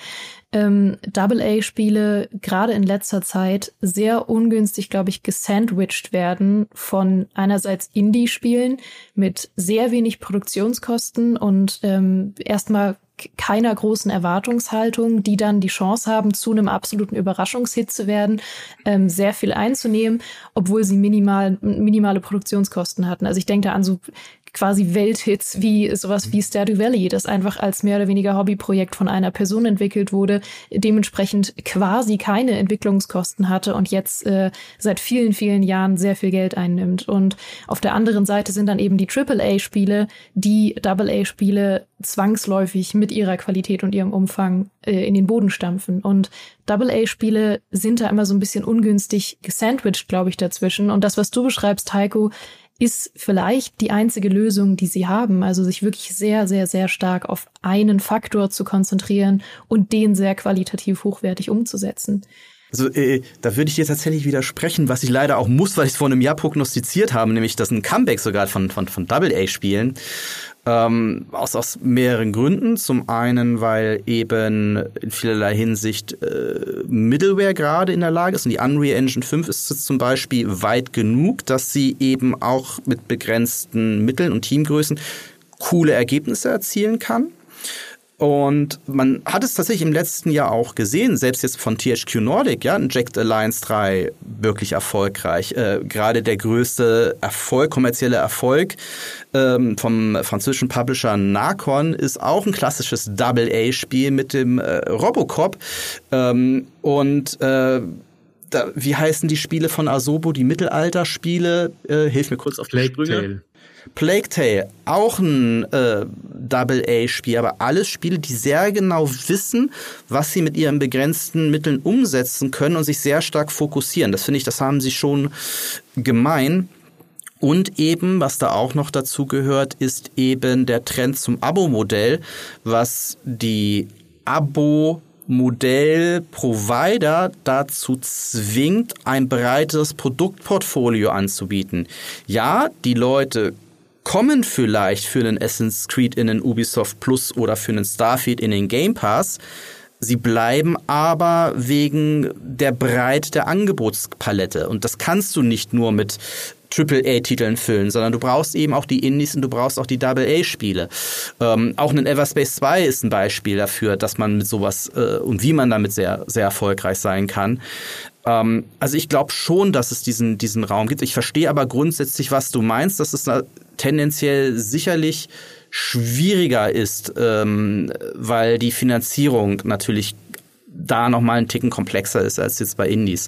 AA-Spiele gerade in letzter Zeit sehr ungünstig, glaube ich, gesandwiched werden von einerseits Indie-Spielen mit sehr wenig Produktionskosten und erstmal keiner großen Erwartungshaltung, die dann die Chance haben, zu einem absoluten Überraschungshit zu werden, sehr viel einzunehmen, obwohl sie minimale Produktionskosten hatten. Also ich denke da an so quasi Welthits wie sowas wie Stardew Valley, das einfach als mehr oder weniger Hobbyprojekt von einer Person entwickelt wurde, dementsprechend quasi keine Entwicklungskosten hatte und jetzt seit vielen, vielen Jahren sehr viel Geld einnimmt. Und auf der anderen Seite sind dann eben die AAA-Spiele, die AA-Spiele zwangsläufig mit ihrer Qualität und ihrem Umfang in den Boden stampfen. Und AA-Spiele sind da immer so ein bisschen ungünstig gesandwiched, glaube ich, dazwischen. Und das, was du beschreibst, Heiko, ist vielleicht die einzige Lösung, die sie haben. Also sich wirklich sehr, sehr, sehr stark auf einen Faktor zu konzentrieren und den sehr qualitativ hochwertig umzusetzen. Also da würde ich dir tatsächlich widersprechen, was ich leider auch muss, weil ich es vor einem Jahr prognostiziert habe, nämlich dass ein Comeback sogar von AA-Spielen. Aus mehreren Gründen. Zum einen, weil eben in vielerlei Hinsicht Middleware gerade in der Lage ist. Und die Unreal Engine 5 ist jetzt zum Beispiel weit genug, dass sie eben auch mit begrenzten Mitteln und Teamgrößen coole Ergebnisse erzielen kann. Und man hat es tatsächlich im letzten Jahr auch gesehen, selbst jetzt von THQ Nordic, ja, Jagged Alliance 3 wirklich erfolgreich. Gerade der größte kommerzielle Erfolg vom französischen Publisher Nacon ist auch ein klassisches AA-Spiel mit dem Robocop. Wie heißen die Spiele von Asobo, die Mittelalter-Spiele? Hilf mir kurz auf die Sprünge. Plague Tale, auch ein AA-Spiel, aber alles Spiele, die sehr genau wissen, was sie mit ihren begrenzten Mitteln umsetzen können und sich sehr stark fokussieren. Das finde ich, das haben sie schon gemein. Und eben, was da auch noch dazu gehört, ist eben der Trend zum Abo-Modell, was die Abo-Modell-Provider dazu zwingt, ein breites Produktportfolio anzubieten. Ja, die Leute kommen vielleicht für einen Assassin's Creed in den Ubisoft Plus oder für einen Starfield in den Game Pass. Sie bleiben aber wegen der Breite der Angebotspalette. Und das kannst du nicht nur mit AAA-Titeln füllen, sondern du brauchst eben auch die Indies und du brauchst auch die AA-Spiele. Auch ein Everspace 2 ist ein Beispiel dafür, dass man mit sowas und wie man damit sehr, sehr erfolgreich sein kann. Also ich glaube schon, dass es diesen Raum gibt. Ich verstehe aber grundsätzlich, was du meinst, dass es tendenziell sicherlich schwieriger ist, weil die Finanzierung natürlich da nochmal einen Ticken komplexer ist als jetzt bei Indies.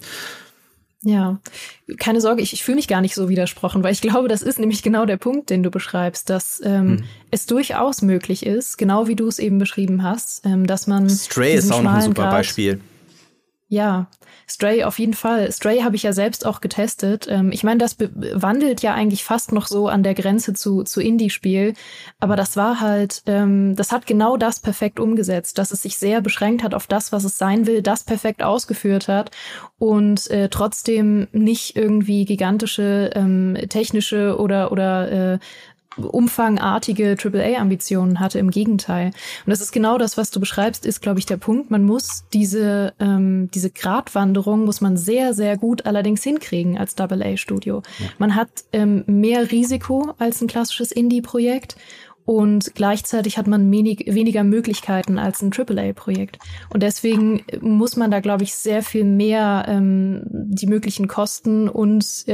Ja, keine Sorge, ich fühle mich gar nicht so widersprochen, weil ich glaube, das ist nämlich genau der Punkt, den du beschreibst, dass es durchaus möglich ist, genau wie du es eben beschrieben hast, dass man Stray ist auch noch ein super Beispiel. Ja, Stray auf jeden Fall. Stray habe ich ja selbst auch getestet. Ich meine, das wandelt ja eigentlich fast noch so an der Grenze zu Indie-Spiel. Aber das war halt, das hat genau das perfekt umgesetzt, dass es sich sehr beschränkt hat auf das, was es sein will, das perfekt ausgeführt hat und trotzdem nicht irgendwie gigantische technische oder umfangartige AAA-Ambitionen hatte, im Gegenteil. Und das ist genau das, was du beschreibst, ist, glaube ich, der Punkt. Man muss diese Gratwanderung muss man sehr, sehr gut allerdings hinkriegen als AA-Studio. Ja. Man hat mehr Risiko als ein klassisches Indie-Projekt und gleichzeitig hat man weniger Möglichkeiten als ein AAA-Projekt. Und deswegen muss man da, glaube ich, sehr viel mehr die möglichen Kosten und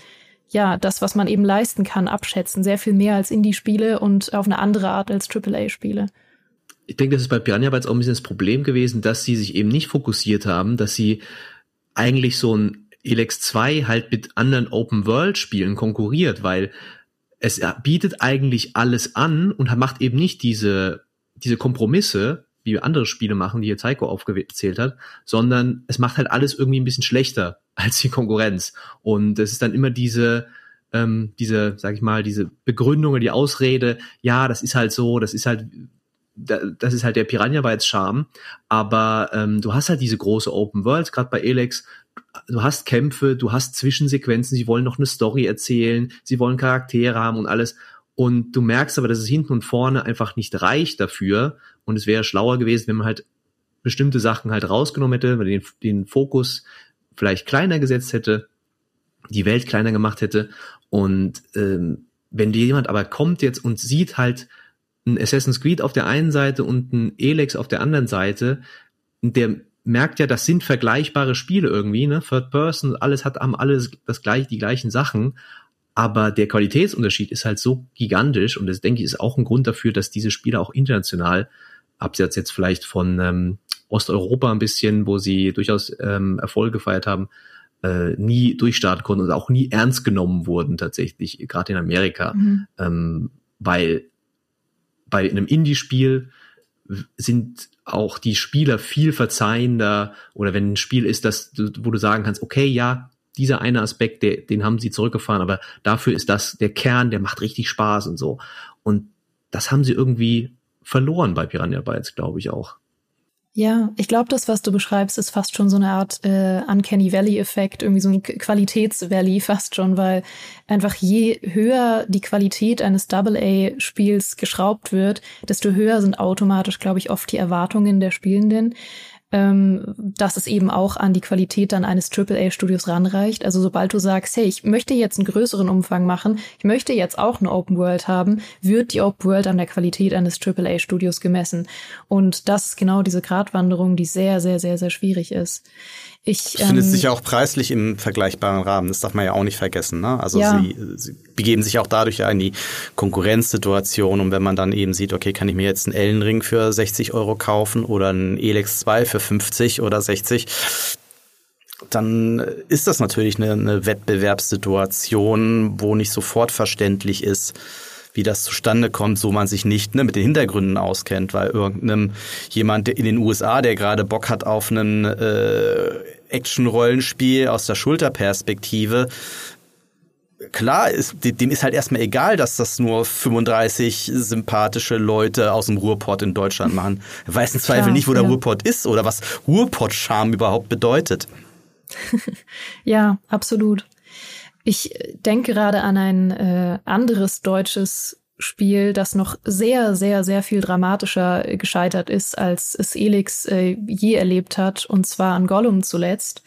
das, was man eben leisten kann, abschätzen. Sehr viel mehr als Indie-Spiele und auf eine andere Art als AAA-Spiele. Ich denke, das ist bei Piranha Bytes auch ein bisschen das Problem gewesen, dass sie sich eben nicht fokussiert haben, dass sie eigentlich so ein Elex 2 halt mit anderen Open-World-Spielen konkurriert, weil es bietet eigentlich alles an und macht eben nicht diese Kompromisse, wie andere Spiele machen, die hier Taiko aufgezählt hat, sondern es macht halt alles irgendwie ein bisschen schlechter als die Konkurrenz. Und es ist dann immer diese, sag ich mal, diese Begründung oder die Ausrede, ja, das ist halt so, das ist halt der Piranha Bytes Charme, aber du hast halt diese große Open World, gerade bei Elex, du hast Kämpfe, du hast Zwischensequenzen, sie wollen noch eine Story erzählen, sie wollen Charaktere haben und alles. Und du merkst aber, dass es hinten und vorne einfach nicht reicht dafür. Und es wäre schlauer gewesen, wenn man halt bestimmte Sachen halt rausgenommen hätte, wenn man den Fokus vielleicht kleiner gesetzt hätte, die Welt kleiner gemacht hätte. Und wenn jemand aber kommt jetzt und sieht halt ein Assassin's Creed auf der einen Seite und ein Elex auf der anderen Seite, der merkt ja, das sind vergleichbare Spiele irgendwie, ne? Third Person, haben alles die gleichen Sachen. Aber der Qualitätsunterschied ist halt so gigantisch und das, denke ich, ist auch ein Grund dafür, dass diese Spiele auch international, abseits jetzt vielleicht von Osteuropa ein bisschen, wo sie durchaus Erfolge gefeiert haben, nie durchstarten konnten und auch nie ernst genommen wurden tatsächlich, gerade in Amerika. Weil bei einem Indie-Spiel sind auch die Spieler viel verzeihender, oder wenn ein Spiel ist, wo du sagen kannst, okay, ja, dieser eine Aspekt, den haben sie zurückgefahren, aber dafür ist das der Kern, der macht richtig Spaß und so. Und das haben sie irgendwie verloren bei Piranha Bytes, glaube ich auch. Ja, ich glaube, das, was du beschreibst, ist fast schon so eine Art Uncanny Valley-Effekt, irgendwie so ein Qualitäts-Valley fast schon, weil einfach je höher die Qualität eines AA-Spiels geschraubt wird, desto höher sind automatisch, glaube ich, oft die Erwartungen der Spielenden, dass es eben auch an die Qualität dann eines AAA-Studios ranreicht. Also sobald du sagst, hey, ich möchte jetzt einen größeren Umfang machen, ich möchte jetzt auch eine Open World haben, wird die Open World an der Qualität eines AAA-Studios gemessen. Und das ist genau diese Gratwanderung, die sehr, sehr, sehr, sehr schwierig ist. Findet sich ja auch preislich im vergleichbaren Rahmen. Das darf man ja auch nicht vergessen, ne? Also ja. Sie begeben sich auch dadurch ja in die Konkurrenzsituation. Und wenn man dann eben sieht, okay, kann ich mir jetzt einen Elden Ring für 60 € kaufen oder einen Elex 2 für 50 oder 60, dann ist das natürlich eine Wettbewerbssituation, wo nicht sofort verständlich ist, wie das zustande kommt, so man sich nicht mit den Hintergründen auskennt, weil jemand in den USA, der gerade Bock hat auf ein Action-Rollenspiel aus der Schulterperspektive, klar, dem ist halt erstmal egal, dass das nur 35 sympathische Leute aus dem Ruhrpott in Deutschland machen. Er weiß im Zweifel nicht, wo der Ruhrpott ist oder was Ruhrpott-Charme überhaupt bedeutet. Ja, absolut. Ich denke gerade an ein anderes deutsches Spiel, das noch sehr, sehr, sehr viel dramatischer gescheitert ist, als es Elex je erlebt hat, und zwar an Gollum zuletzt,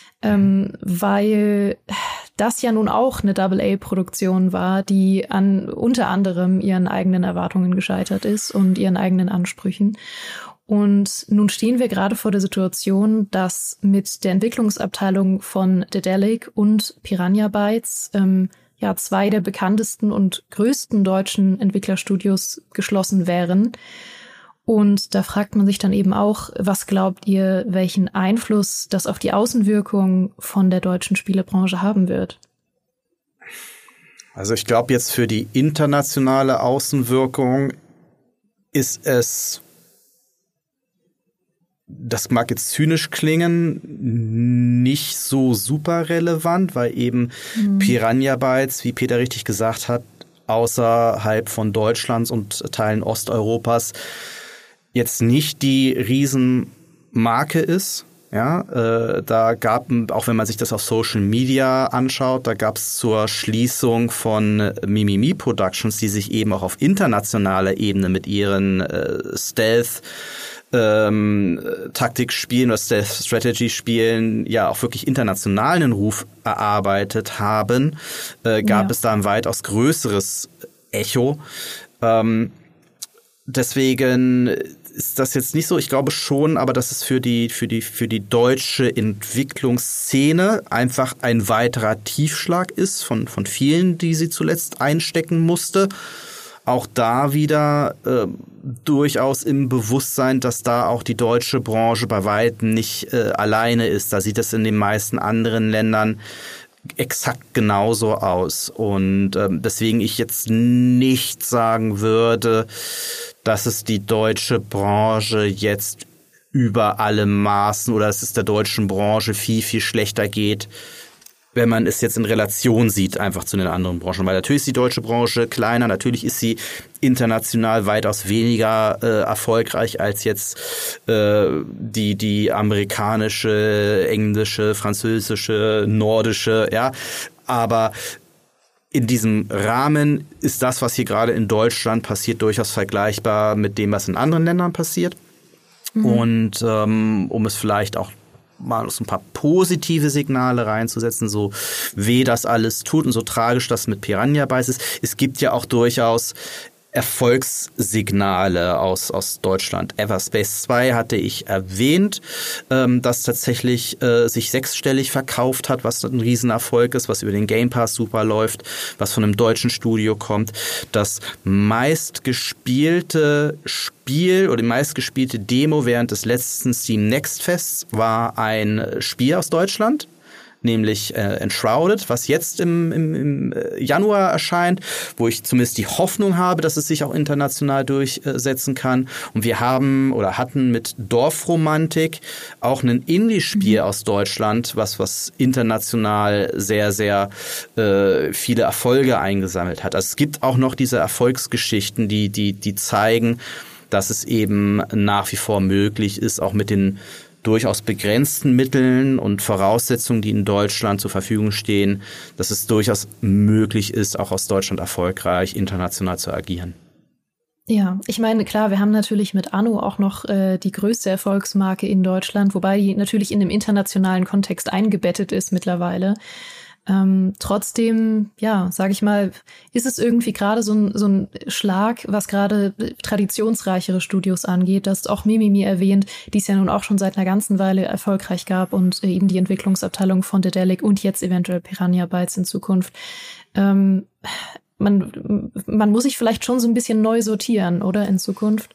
weil das ja nun auch eine AA-Produktion war, die an unter anderem ihren eigenen Erwartungen gescheitert ist und ihren eigenen Ansprüchen. Und nun stehen wir gerade vor der Situation, dass mit der Entwicklungsabteilung von Daedalic und Piranha Bytes zwei der bekanntesten und größten deutschen Entwicklerstudios geschlossen wären. Und da fragt man sich dann eben auch, was glaubt ihr, welchen Einfluss das auf die Außenwirkung von der deutschen Spielebranche haben wird? Also ich glaube, jetzt für die internationale Außenwirkung ist es, das mag jetzt zynisch klingen, nicht so super relevant, weil eben Piranha Bytes, wie Peter richtig gesagt hat, außerhalb von Deutschlands und Teilen Osteuropas jetzt nicht die Riesenmarke ist. Ja, da gab, auch wenn man sich das auf Social Media anschaut, da gab es zur Schließung von Mimimi Productions, die sich eben auch auf internationaler Ebene mit ihren Stealth Taktikspielen oder Strategy-Spielen ja auch wirklich internationalen Ruf erarbeitet haben, gab es da ein weitaus größeres Echo. Deswegen ist das jetzt nicht so. Ich glaube schon, aber dass es für die deutsche Entwicklungsszene einfach ein weiterer Tiefschlag ist von vielen, die sie zuletzt einstecken musste. Auch da wieder durchaus im Bewusstsein, dass da auch die deutsche Branche bei weitem nicht alleine ist. Da sieht es in den meisten anderen Ländern exakt genauso aus. Und deswegen ich jetzt nicht sagen würde, dass es die deutsche Branche jetzt über alle Maßen oder dass es der deutschen Branche viel, viel schlechter geht, wenn man es jetzt in Relation sieht, einfach zu den anderen Branchen. Weil natürlich ist die deutsche Branche kleiner, natürlich ist sie international weitaus weniger erfolgreich als jetzt die amerikanische, englische, französische, nordische, ja. Aber in diesem Rahmen ist das, was hier gerade in Deutschland passiert, durchaus vergleichbar mit dem, was in anderen Ländern passiert. Und um es vielleicht auch mal so ein paar positive Signale reinzusetzen, so weh das alles tut und so tragisch das mit Piranha Bytes ist. Es gibt ja auch durchaus Erfolgssignale aus Deutschland. Everspace 2 hatte ich erwähnt, das tatsächlich sich sechsstellig verkauft hat, was ein Riesenerfolg ist, was über den Game Pass super läuft, was von einem deutschen Studio kommt. Das meistgespielte Spiel oder die meistgespielte Demo während des letzten Steam Next Fests war ein Spiel aus Deutschland, nämlich Enshrouded, was jetzt im Januar erscheint, wo ich zumindest die Hoffnung habe, dass es sich auch international durchsetzen kann. Und wir hatten mit Dorfromantik auch ein Indie-Spiel aus Deutschland, was international sehr, sehr viele Erfolge eingesammelt hat. Also es gibt auch noch diese Erfolgsgeschichten, die zeigen, dass es eben nach wie vor möglich ist, auch mit den durchaus begrenzten Mitteln und Voraussetzungen, die in Deutschland zur Verfügung stehen, dass es durchaus möglich ist, auch aus Deutschland erfolgreich international zu agieren. Ja, ich meine, klar, wir haben natürlich mit Anno auch noch die größte Erfolgsmarke in Deutschland, wobei die natürlich in dem internationalen Kontext eingebettet ist mittlerweile. Trotzdem, ja, sage ich mal, ist es irgendwie gerade so ein Schlag, was gerade traditionsreichere Studios angeht. Das ist auch Mimimi erwähnt, die es ja nun auch schon seit einer ganzen Weile erfolgreich gab und eben die Entwicklungsabteilung von Daedalic und jetzt eventuell Piranha Bytes in Zukunft. Man muss sich vielleicht schon so ein bisschen neu sortieren, oder, in Zukunft?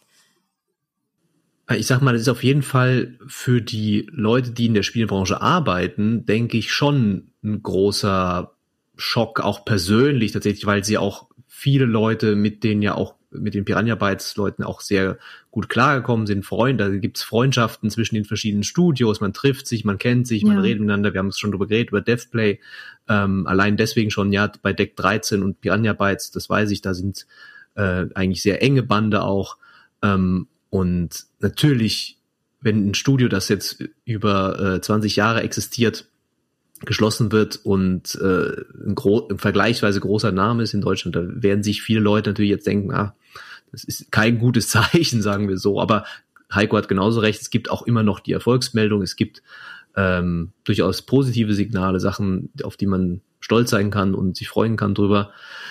Ich sag mal, das ist auf jeden Fall für die Leute, die in der Spielbranche arbeiten, denke ich schon ein großer Schock, auch persönlich tatsächlich, weil sie auch viele Leute mit den Piranha Bytes Leuten auch sehr gut klargekommen sind, Freunde, da gibt's Freundschaften zwischen den verschiedenen Studios, man trifft sich, man kennt sich, man redet miteinander, wir haben es schon drüber geredet, über Devplay, allein deswegen schon, ja, bei Deck 13 und Piranha Bytes, das weiß ich, da sind eigentlich sehr enge Bande auch, und natürlich, wenn ein Studio, das jetzt über 20 Jahre existiert, geschlossen wird und ein vergleichsweise großer Name ist in Deutschland, da werden sich viele Leute natürlich jetzt denken, das ist kein gutes Zeichen, sagen wir so. Aber Heiko hat genauso recht, es gibt auch immer noch die Erfolgsmeldung, es gibt durchaus positive Signale, Sachen, auf die man stolz sein kann und sich freuen kann drüber.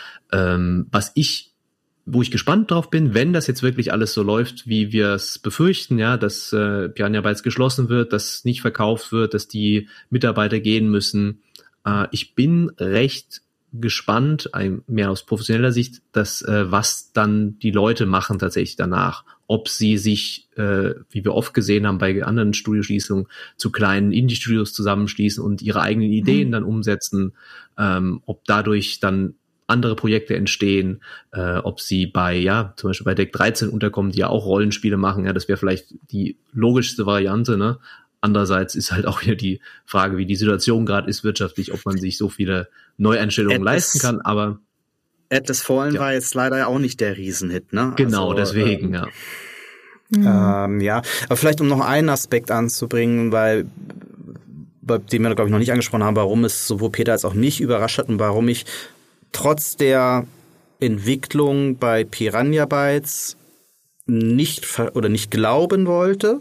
Wo ich gespannt drauf bin, wenn das jetzt wirklich alles so läuft, wie wir es befürchten, ja, dass Piranha Bytes geschlossen wird, dass nicht verkauft wird, dass die Mitarbeiter gehen müssen. Ich bin recht gespannt, mehr aus professioneller Sicht, was dann die Leute machen tatsächlich danach. Ob sie sich, wie wir oft gesehen haben bei anderen Studioschließungen, zu kleinen Indie-Studios zusammenschließen und ihre eigenen Ideen dann umsetzen, ob dadurch dann andere Projekte entstehen, ob sie zum Beispiel bei Deck 13 unterkommen, die ja auch Rollenspiele machen, ja, das wäre vielleicht die logischste Variante, ne? Andererseits ist halt auch wieder die Frage, wie die Situation gerade ist wirtschaftlich, ob man sich so viele Neueinstellungen leisten kann, aber Atlas Fallen war jetzt leider auch nicht der Riesenhit, ne? Genau, also, deswegen, ja, aber vielleicht um noch einen Aspekt anzubringen, bei dem wir, glaube ich, noch nicht angesprochen haben, warum es sowohl Peter als auch mich überrascht hat und warum ich trotz der Entwicklung bei Piranha Bytes nicht glauben wollte,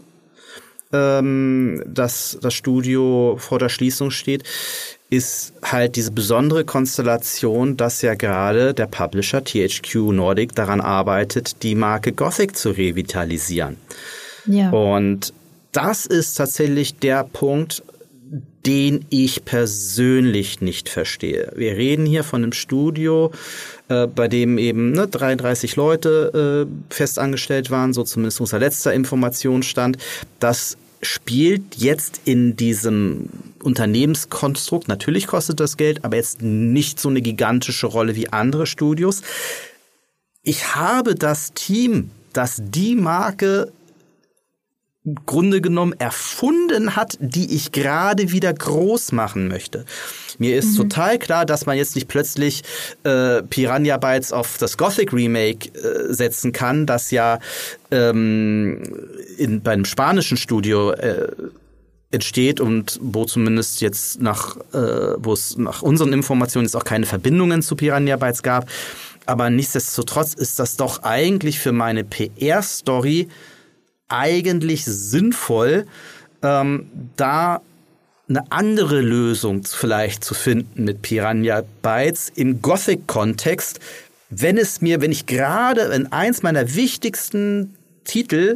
dass das Studio vor der Schließung steht, ist halt diese besondere Konstellation, dass ja gerade der Publisher THQ Nordic daran arbeitet, die Marke Gothic zu revitalisieren. Ja. Und das ist tatsächlich der Punkt, den ich persönlich nicht verstehe. Wir reden hier von einem Studio, bei dem eben 33 Leute fest angestellt waren, so zumindest unser letzter Informationsstand. Das spielt jetzt in diesem Unternehmenskonstrukt, natürlich kostet das Geld, aber jetzt nicht so eine gigantische Rolle wie andere Studios. Ich habe das Team, das die Marke im Grunde genommen erfunden hat, die ich gerade wieder groß machen möchte. Mir ist total klar, dass man jetzt nicht plötzlich Piranha Bytes auf das Gothic Remake setzen kann, das ja bei einem spanischen Studio entsteht und wo zumindest jetzt wo es nach unseren Informationen jetzt auch keine Verbindungen zu Piranha Bytes gab. Aber nichtsdestotrotz ist das doch eigentlich für meine PR-Story eigentlich sinnvoll, da eine andere Lösung vielleicht zu finden mit Piranha Bytes im Gothic-Kontext, wenn ich gerade in eins meiner wichtigsten Titel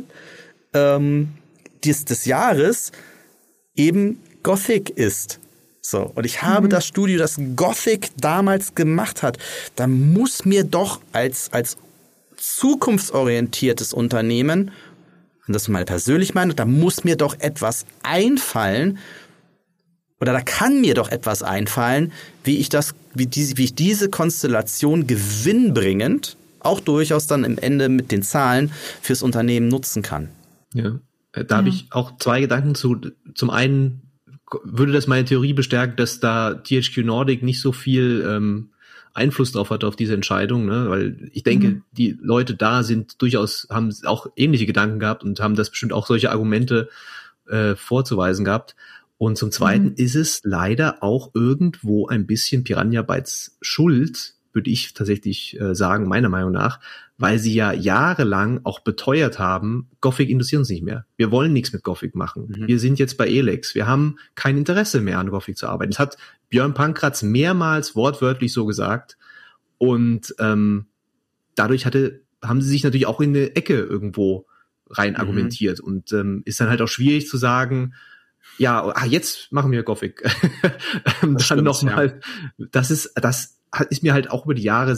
des Jahres eben Gothic ist. So, und ich habe das Studio, das Gothic damals gemacht hat, da muss mir doch als zukunftsorientiertes Unternehmen, und das ist meine persönliche Meinung, da muss mir doch etwas einfallen, oder da kann mir doch etwas einfallen, wie ich diese Konstellation gewinnbringend, auch durchaus dann im Ende mit den Zahlen, fürs Unternehmen nutzen kann. Ja, da habe ich auch zwei Gedanken zu. Zum einen würde das meine Theorie bestärken, dass da THQ Nordic nicht so viel Einfluss drauf hat, auf diese Entscheidung, ne? Weil ich denke, die Leute da haben auch ähnliche Gedanken gehabt und haben das bestimmt auch solche Argumente vorzuweisen gehabt. Und zum Zweiten ist es leider auch irgendwo ein bisschen Piranha Bytes Schuld, würde ich tatsächlich sagen, meiner Meinung nach, weil sie ja jahrelang auch beteuert haben, Gothic interessiert uns nicht mehr. Wir wollen nichts mit Gothic machen. Wir sind jetzt bei Elex. Wir haben kein Interesse mehr an Gothic zu arbeiten. Das hat Björn Pankratz mehrmals wortwörtlich so gesagt. Und dadurch haben sie sich natürlich auch in eine Ecke irgendwo rein argumentiert. Und ist dann halt auch schwierig zu sagen, ja, jetzt machen wir Gothic. Dann nochmal, das ist mir halt auch über die Jahre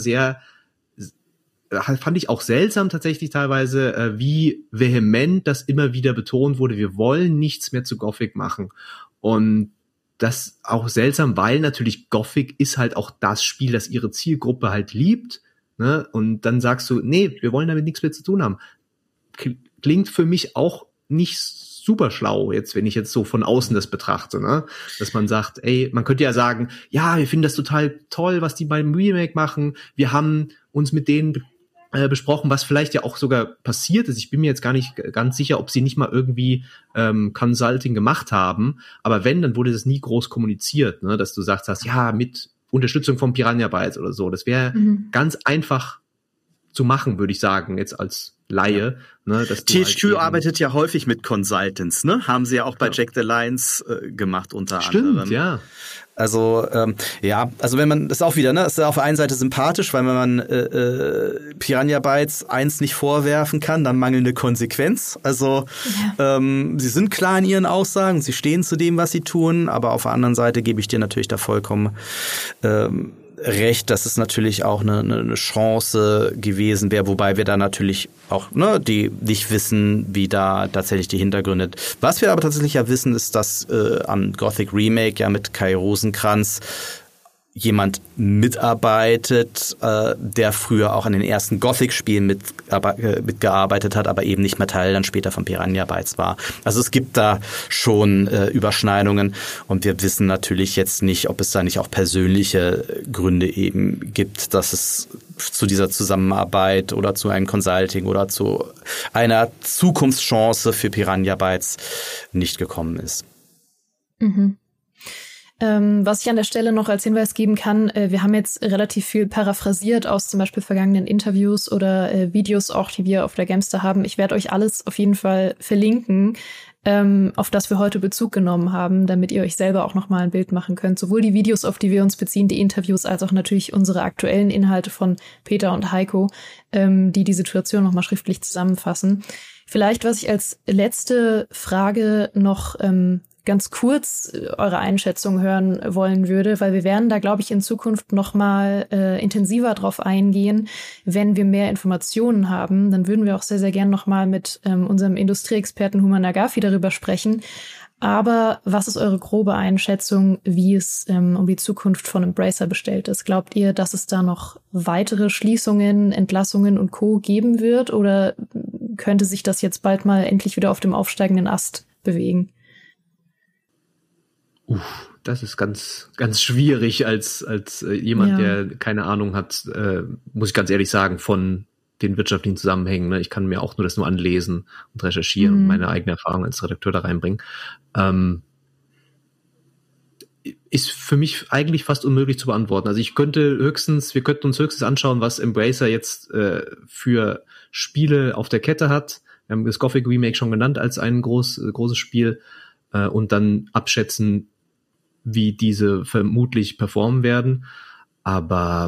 fand ich auch seltsam tatsächlich teilweise, wie vehement das immer wieder betont wurde, wir wollen nichts mehr zu Gothic machen. Und das auch seltsam, weil natürlich Gothic ist halt auch das Spiel, das ihre Zielgruppe halt liebt, ne? Und dann sagst du, nee, wir wollen damit nichts mehr zu tun haben. Klingt für mich auch nicht super schlau, jetzt, wenn ich jetzt so von außen das betrachte, ne? Dass man sagt, ey, man könnte ja sagen, ja, wir finden das total toll, was die beim Remake machen. Wir haben uns mit denen besprochen, was vielleicht ja auch sogar passiert ist. Ich bin mir jetzt gar nicht ganz sicher, ob sie nicht mal irgendwie Consulting gemacht haben. Aber wenn, dann wurde das nie groß kommuniziert, ne? Dass du sagst, ja, mit Unterstützung von Piranha Bytes oder so. Das wäre ganz einfach zu machen, würde ich sagen, jetzt als Laie. Ne, dass THQ halt arbeitet ja häufig mit Consultants, ne? Haben sie ja auch bei Jack the Lions gemacht unter anderem. Stimmt, ja. Also, also wenn man, das ist auch wieder, ne, ist auf der einen Seite sympathisch, weil wenn man Piranha Bytes eins nicht vorwerfen kann, dann mangelnde Konsequenz. Also, sie sind klar in ihren Aussagen, sie stehen zu dem, was sie tun, aber auf der anderen Seite gebe ich dir natürlich da vollkommen recht, dass es natürlich auch eine Chance gewesen wäre, wobei wir da natürlich auch die nicht wissen, wie da tatsächlich die Hintergründe. Was wir aber tatsächlich ja wissen, ist, dass am Gothic Remake ja mit Kai Rosenkranz jemand mitarbeitet, der früher auch an den ersten Gothic-Spielen mitgearbeitet hat, aber eben nicht mehr Teil dann später von Piranha Bytes war. Also es gibt da schon Überschneidungen und wir wissen natürlich jetzt nicht, ob es da nicht auch persönliche Gründe eben gibt, dass es zu dieser Zusammenarbeit oder zu einem Consulting oder zu einer Zukunftschance für Piranha Bytes nicht gekommen ist. Was ich an der Stelle noch als Hinweis geben kann, wir haben jetzt relativ viel paraphrasiert aus zum Beispiel vergangenen Interviews oder Videos auch, die wir auf der Gamestar haben. Ich werde euch alles auf jeden Fall verlinken, auf das wir heute Bezug genommen haben, damit ihr euch selber auch nochmal ein Bild machen könnt. Sowohl die Videos, auf die wir uns beziehen, die Interviews, als auch natürlich unsere aktuellen Inhalte von Peter und Heiko, die Situation nochmal schriftlich zusammenfassen. Vielleicht, was ich als letzte Frage noch ganz kurz eure Einschätzung hören wollen würde, weil wir werden da, glaube ich, in Zukunft noch mal intensiver drauf eingehen, wenn wir mehr Informationen haben. Dann würden wir auch sehr, sehr gern noch mal mit unserem Industrieexperten Human Nagafi darüber sprechen. Aber was ist eure grobe Einschätzung, wie es um die Zukunft von Embracer bestellt ist? Glaubt ihr, dass es da noch weitere Schließungen, Entlassungen und Co. geben wird? Oder könnte sich das jetzt bald mal endlich wieder auf dem aufsteigenden Ast bewegen? Das ist ganz, ganz schwierig als jemand, der keine Ahnung hat, muss ich ganz ehrlich sagen, von den wirtschaftlichen Zusammenhängen. Ne? Ich kann mir auch nur das anlesen und recherchieren und meine eigene Erfahrung als Redakteur da reinbringen. Ist für mich eigentlich fast unmöglich zu beantworten. Also wir könnten uns höchstens anschauen, was Embracer jetzt für Spiele auf der Kette hat. Wir haben das Gothic Remake schon genannt als ein großes Spiel und dann abschätzen, wie diese vermutlich performen werden. Aber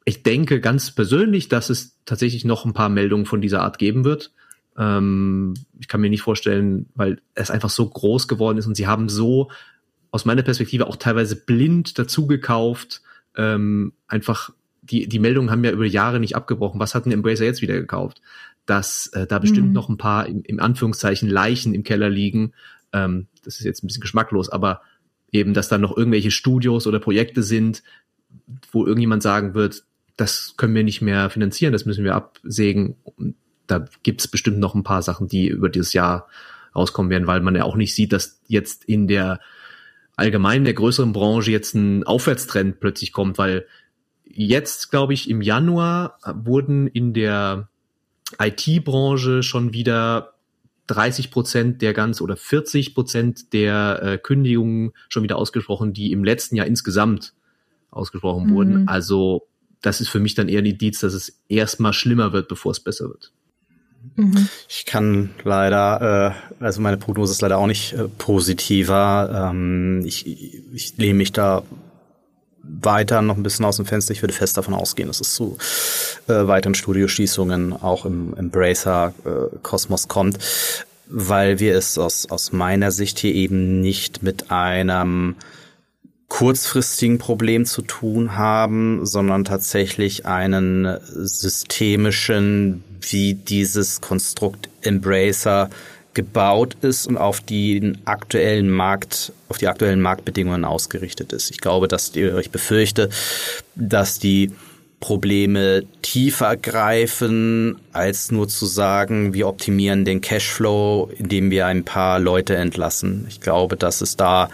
Ich denke ganz persönlich, dass es tatsächlich noch ein paar Meldungen von dieser Art geben wird. Ich kann mir nicht vorstellen, weil es einfach so groß geworden ist und sie haben so aus meiner Perspektive auch teilweise blind dazugekauft. Einfach die Meldungen haben ja über Jahre nicht abgebrochen. Was hat ein Embracer jetzt wieder gekauft? Dass da bestimmt noch ein paar im Anführungszeichen Leichen im Keller liegen. Das ist jetzt ein bisschen geschmacklos, aber eben, dass da noch irgendwelche Studios oder Projekte sind, wo irgendjemand sagen wird, das können wir nicht mehr finanzieren, das müssen wir absägen. Und da gibt's bestimmt noch ein paar Sachen, die über dieses Jahr rauskommen werden, weil man ja auch nicht sieht, dass jetzt in der allgemein der größeren Branche jetzt ein Aufwärtstrend plötzlich kommt, weil jetzt, glaube ich, im Januar wurden in der IT-Branche schon wieder 30% oder 40% der Kündigungen schon wieder ausgesprochen, die im letzten Jahr insgesamt ausgesprochen wurden. Also das ist für mich dann eher ein Indiz, dass es erstmal schlimmer wird, bevor es besser wird. Ich kann leider, also meine Prognose ist leider auch nicht positiver. Ich lehne mich da weiter noch ein bisschen aus dem Fenster. Ich würde fest davon ausgehen, dass es zu weiteren Studioschließungen auch im Embracer-Kosmos kommt, weil wir es aus meiner Sicht hier eben nicht mit einem kurzfristigen Problem zu tun haben, sondern tatsächlich einen systemischen, wie dieses Konstrukt Embracer gebaut ist und auf die aktuellen Marktbedingungen ausgerichtet ist. Ich glaube, ich befürchte, dass die Probleme tiefer greifen, als nur zu sagen, wir optimieren den Cashflow, indem wir ein paar Leute entlassen. Ich glaube, dass es da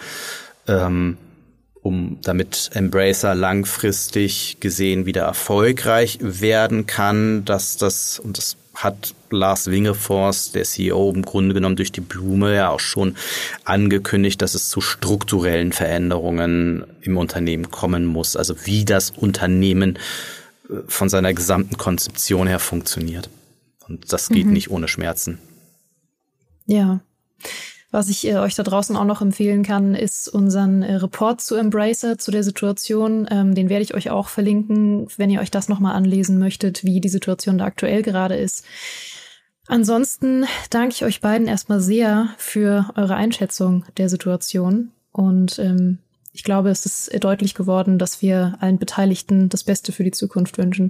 damit Embracer langfristig gesehen wieder erfolgreich werden kann, und das hat Lars Wingefors, der CEO, im Grunde genommen durch die Blume ja auch schon angekündigt, dass es zu strukturellen Veränderungen im Unternehmen kommen muss. Also wie das Unternehmen von seiner gesamten Konzeption her funktioniert. Und das geht nicht ohne Schmerzen. Ja. Was ich euch da draußen auch noch empfehlen kann, ist unseren Report zu Embracer, zu der Situation. Den werde ich euch auch verlinken, wenn ihr euch das nochmal anlesen möchtet, wie die Situation da aktuell gerade ist. Ansonsten danke ich euch beiden erstmal sehr für eure Einschätzung der Situation. Und ich glaube, es ist deutlich geworden, dass wir allen Beteiligten das Beste für die Zukunft wünschen.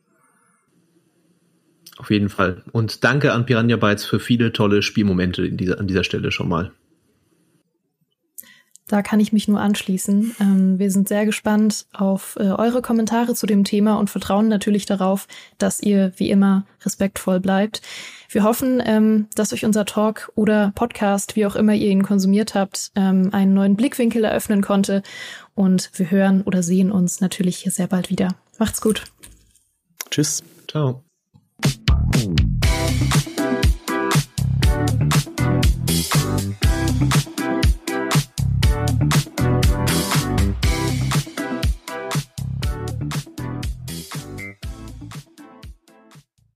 Auf jeden Fall. Und danke an Piranha Bytes für viele tolle Spielmomente an dieser Stelle schon mal. Da kann ich mich nur anschließen. Wir sind sehr gespannt auf eure Kommentare zu dem Thema und vertrauen natürlich darauf, dass ihr wie immer respektvoll bleibt. Wir hoffen, dass euch unser Talk oder Podcast, wie auch immer ihr ihn konsumiert habt, einen neuen Blickwinkel eröffnen konnte. Und wir hören oder sehen uns natürlich hier sehr bald wieder. Macht's gut. Tschüss. Ciao. Thank you.